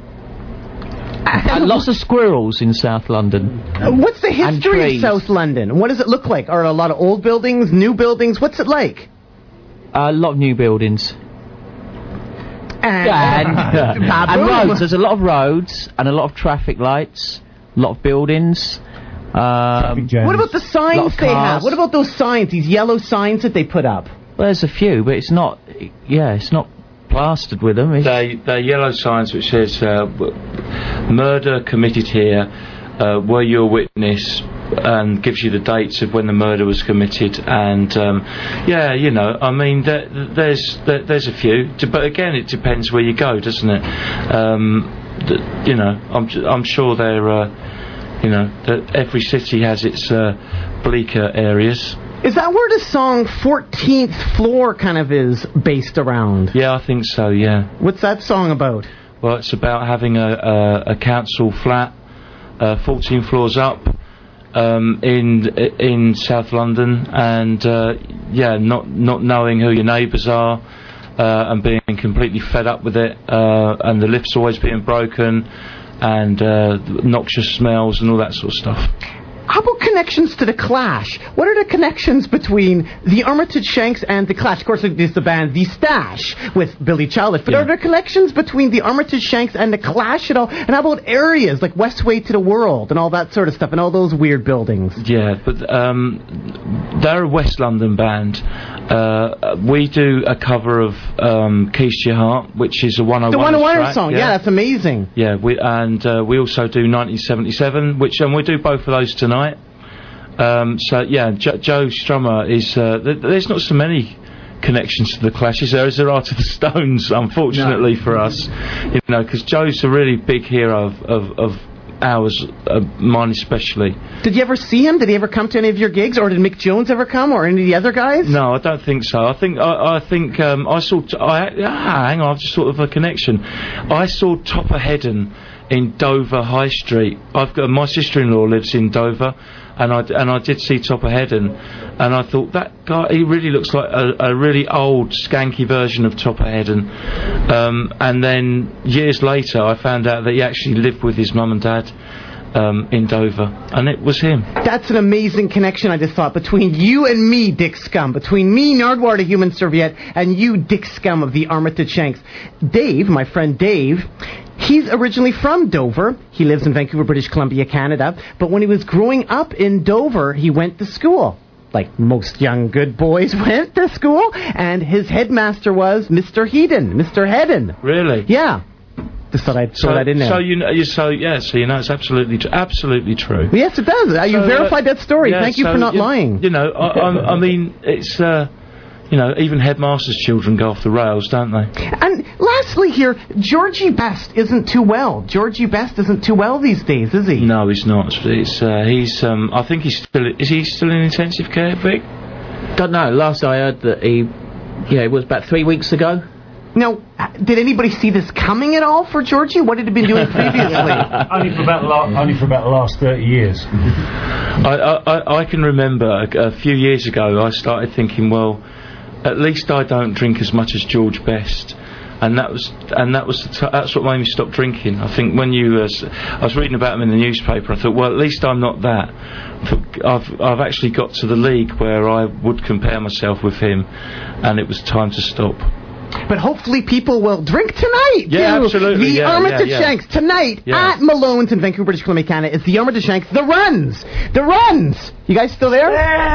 Lots of squirrels in South London. What's the history of South London? What does it look like? Are there a lot of old buildings, new buildings? What's it like? A lot of new buildings. And roads. There's a lot of roads and a lot of traffic lights, a lot of buildings. What about the signs they have? What about those signs, these yellow signs that they put up? Well, there's a few, but it's not plastered with them. They're yellow signs which says murder committed here, were you a witness, and gives you the dates of when the murder was committed. And I mean there's a few, but again it depends where you go, doesn't it? I'm sure that every city has its bleaker areas. Is that where the song 14th Floor kind of is based around? Yeah, I think so, yeah. What's that song about? Well, it's about having a council flat 14 floors up in South London, and not knowing who your neighbours are, and being completely fed up with it, and the lift's always being broken, and noxious smells and all that sort of stuff. How about connections to The Clash? What are the connections between the Armitage Shanks and The Clash? Of course, there's the band The Stash with Billy Childish. But are there connections between the Armitage Shanks and The Clash at all? And how about areas like Westway to the World and all that sort of stuff and all those weird buildings? Yeah, but they're a West London band. We do a cover of Keys to Your Heart, which is a 101 The 101 track. song, yeah, that's amazing. Yeah, we also do 1977, which we do both of those tonight. Joe Strummer is. There's not so many connections to the Clash as there are to the Stones, unfortunately for us. Because Joe's a really big hero of hours, mine especially. Did you ever see him? Did he ever come to any of your gigs, or did Mick Jones ever come, or any of the other guys? No, I don't think so. I think I saw. Hang on, I've just thought of a connection. I saw Topper Headon in Dover High Street. My sister-in-law lives in Dover, and I did see Topper Headon, and I thought that guy, he really looks like a really old, skanky version of Topper Headon. And then years later, I found out that he actually lived with his mum and dad in Dover, and it was him. That's an amazing connection, I just thought, between you and me, Dick Scum, between me, Nardwuar the Human Serviette, and you, Dick Scum of the Armitage Shanks. Dave, my friend Dave, he's originally from Dover. He lives in Vancouver, British Columbia, Canada, but when he was growing up in Dover, he went to school. Like most young good boys went to school, and his headmaster was Mr. Headon. Really? Yeah. Just thought I'd throw that in there. So you know it's absolutely true. Yes, it does. You verified that story. Yeah, Thank you for not lying. You know, I mean, it's even headmasters' children go off the rails, don't they? And lastly here, Georgie Best isn't too well. Georgie Best isn't too well these days, is he? No, he's not. He's I think he's still. Is he still in intensive care, Vic? Don't know. Last I heard that it was about 3 weeks ago. Now, did anybody see this coming at all for Georgie? What had he been doing previously? Only for about the last 30 years. I can remember a few years ago I started thinking, well, at least I don't drink as much as George Best, and that's what made me stop drinking. I think when I was reading about him in the newspaper, I thought, well, at least I'm not that. I've actually got to the league where I would compare myself with him, and it was time to stop. But hopefully people will drink tonight. Yeah, absolutely. The Armitage Shanks tonight at Malone's in Vancouver, British Columbia, Canada. It's the Armitage Shanks. The Runs. You guys still there?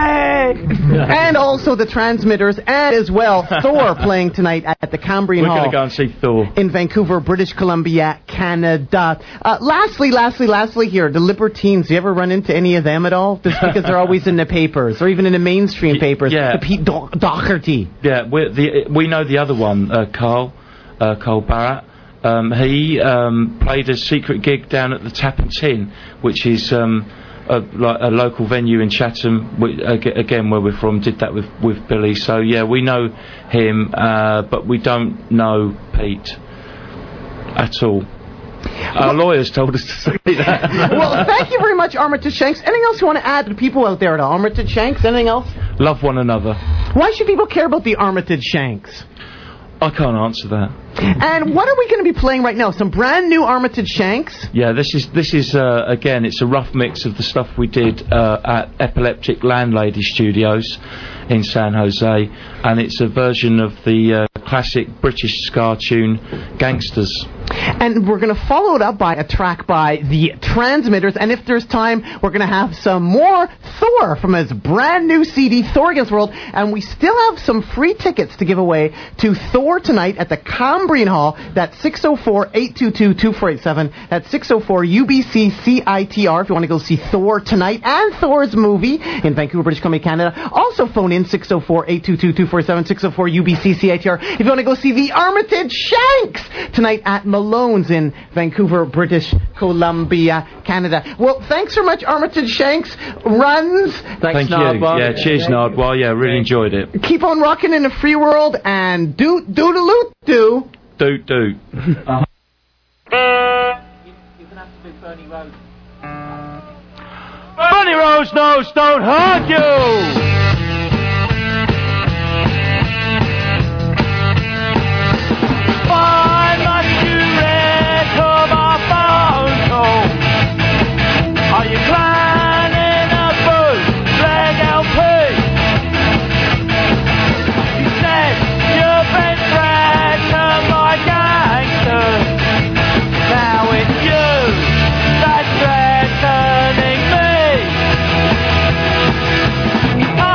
And also the Transmitters, and as well Thor playing tonight at the Cambrian Hall. We're going to go and see Thor in Vancouver, British Columbia, Canada. Lastly here, the Libertines. Do you ever run into any of them at all? Just because they're always in the papers, or even in the mainstream papers. Yeah. The Pete Doherty. Yeah, we know the other one, Carl Barrett. He played a secret gig down at the Tap and Tin, which is a local venue in Chatham, again where we're from. Did that with Billy. So yeah, we know him, but we don't know Pete at all. Our lawyers told us to say that. Well, thank you very much, Armitage Shanks. Anything else you want to add to the people out there at Armitage Shanks? Anything else? Love one another. Why should people care about the Armitage Shanks? I can't answer that. And what are we going to be playing right now? Some brand new Armitage Shanks? Yeah, this is again, it's a rough mix of the stuff we did at Epileptic Landlady Studios in San Jose, and it's a version of the classic British ska tune Gangsters. And we're going to follow it up by a track by the Transmitters, and if there's time, we're going to have some more Thor from his brand new CD, Thor Against the World, and we still have some free tickets to give away to Thor tonight at the Cambrian Hall. That's 604-822-2487. That's 604-UBC-CITR if you want to go see Thor tonight and Thor's movie in Vancouver, British Columbia, Canada. Also phone in 604-822-2487, 604-UBC-CITR if you want to go see the Armitage Shanks tonight at Malone's in Vancouver, British Columbia, Canada. Well, thanks so much, Armitage Shanks. Runs. Thank you. Nardwuar. Yeah, cheers, Nardwuar. Yeah, really enjoyed it. Keep on rocking in the free world, and doot-doot-a-loot-doo. Doot-doot. You're going to have to do Bernie Rhodes. Bernie Rhodes knows don't hurt you! Are you planning a bootleg LP? You said you've been threatened by gangsters. Now it's you that's threatening me.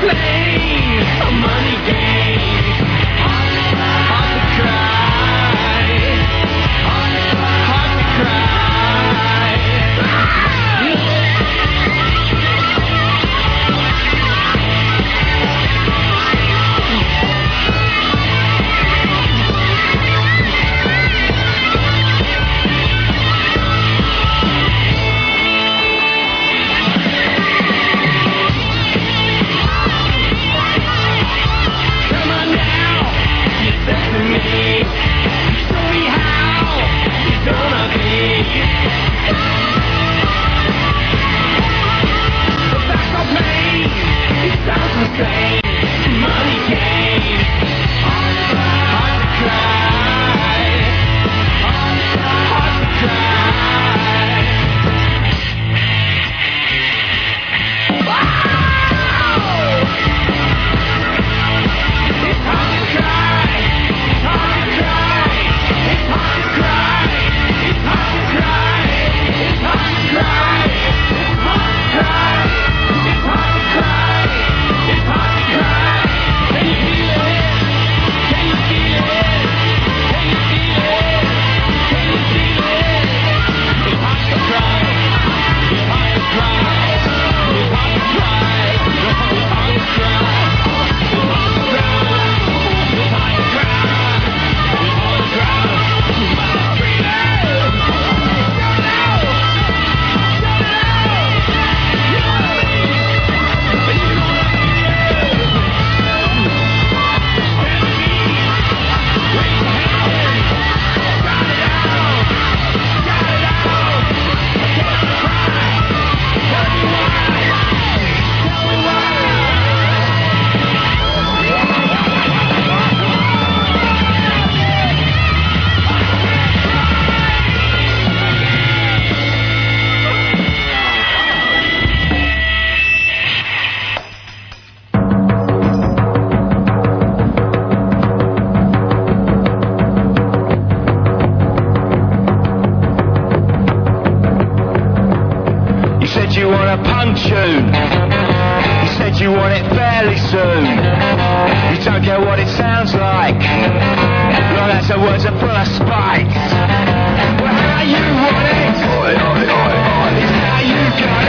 tune. You said you want it fairly soon. You don't care what it sounds like, long as the words are full of spite. Well, how you want it, oi, oi, oi, oi, is how you got it.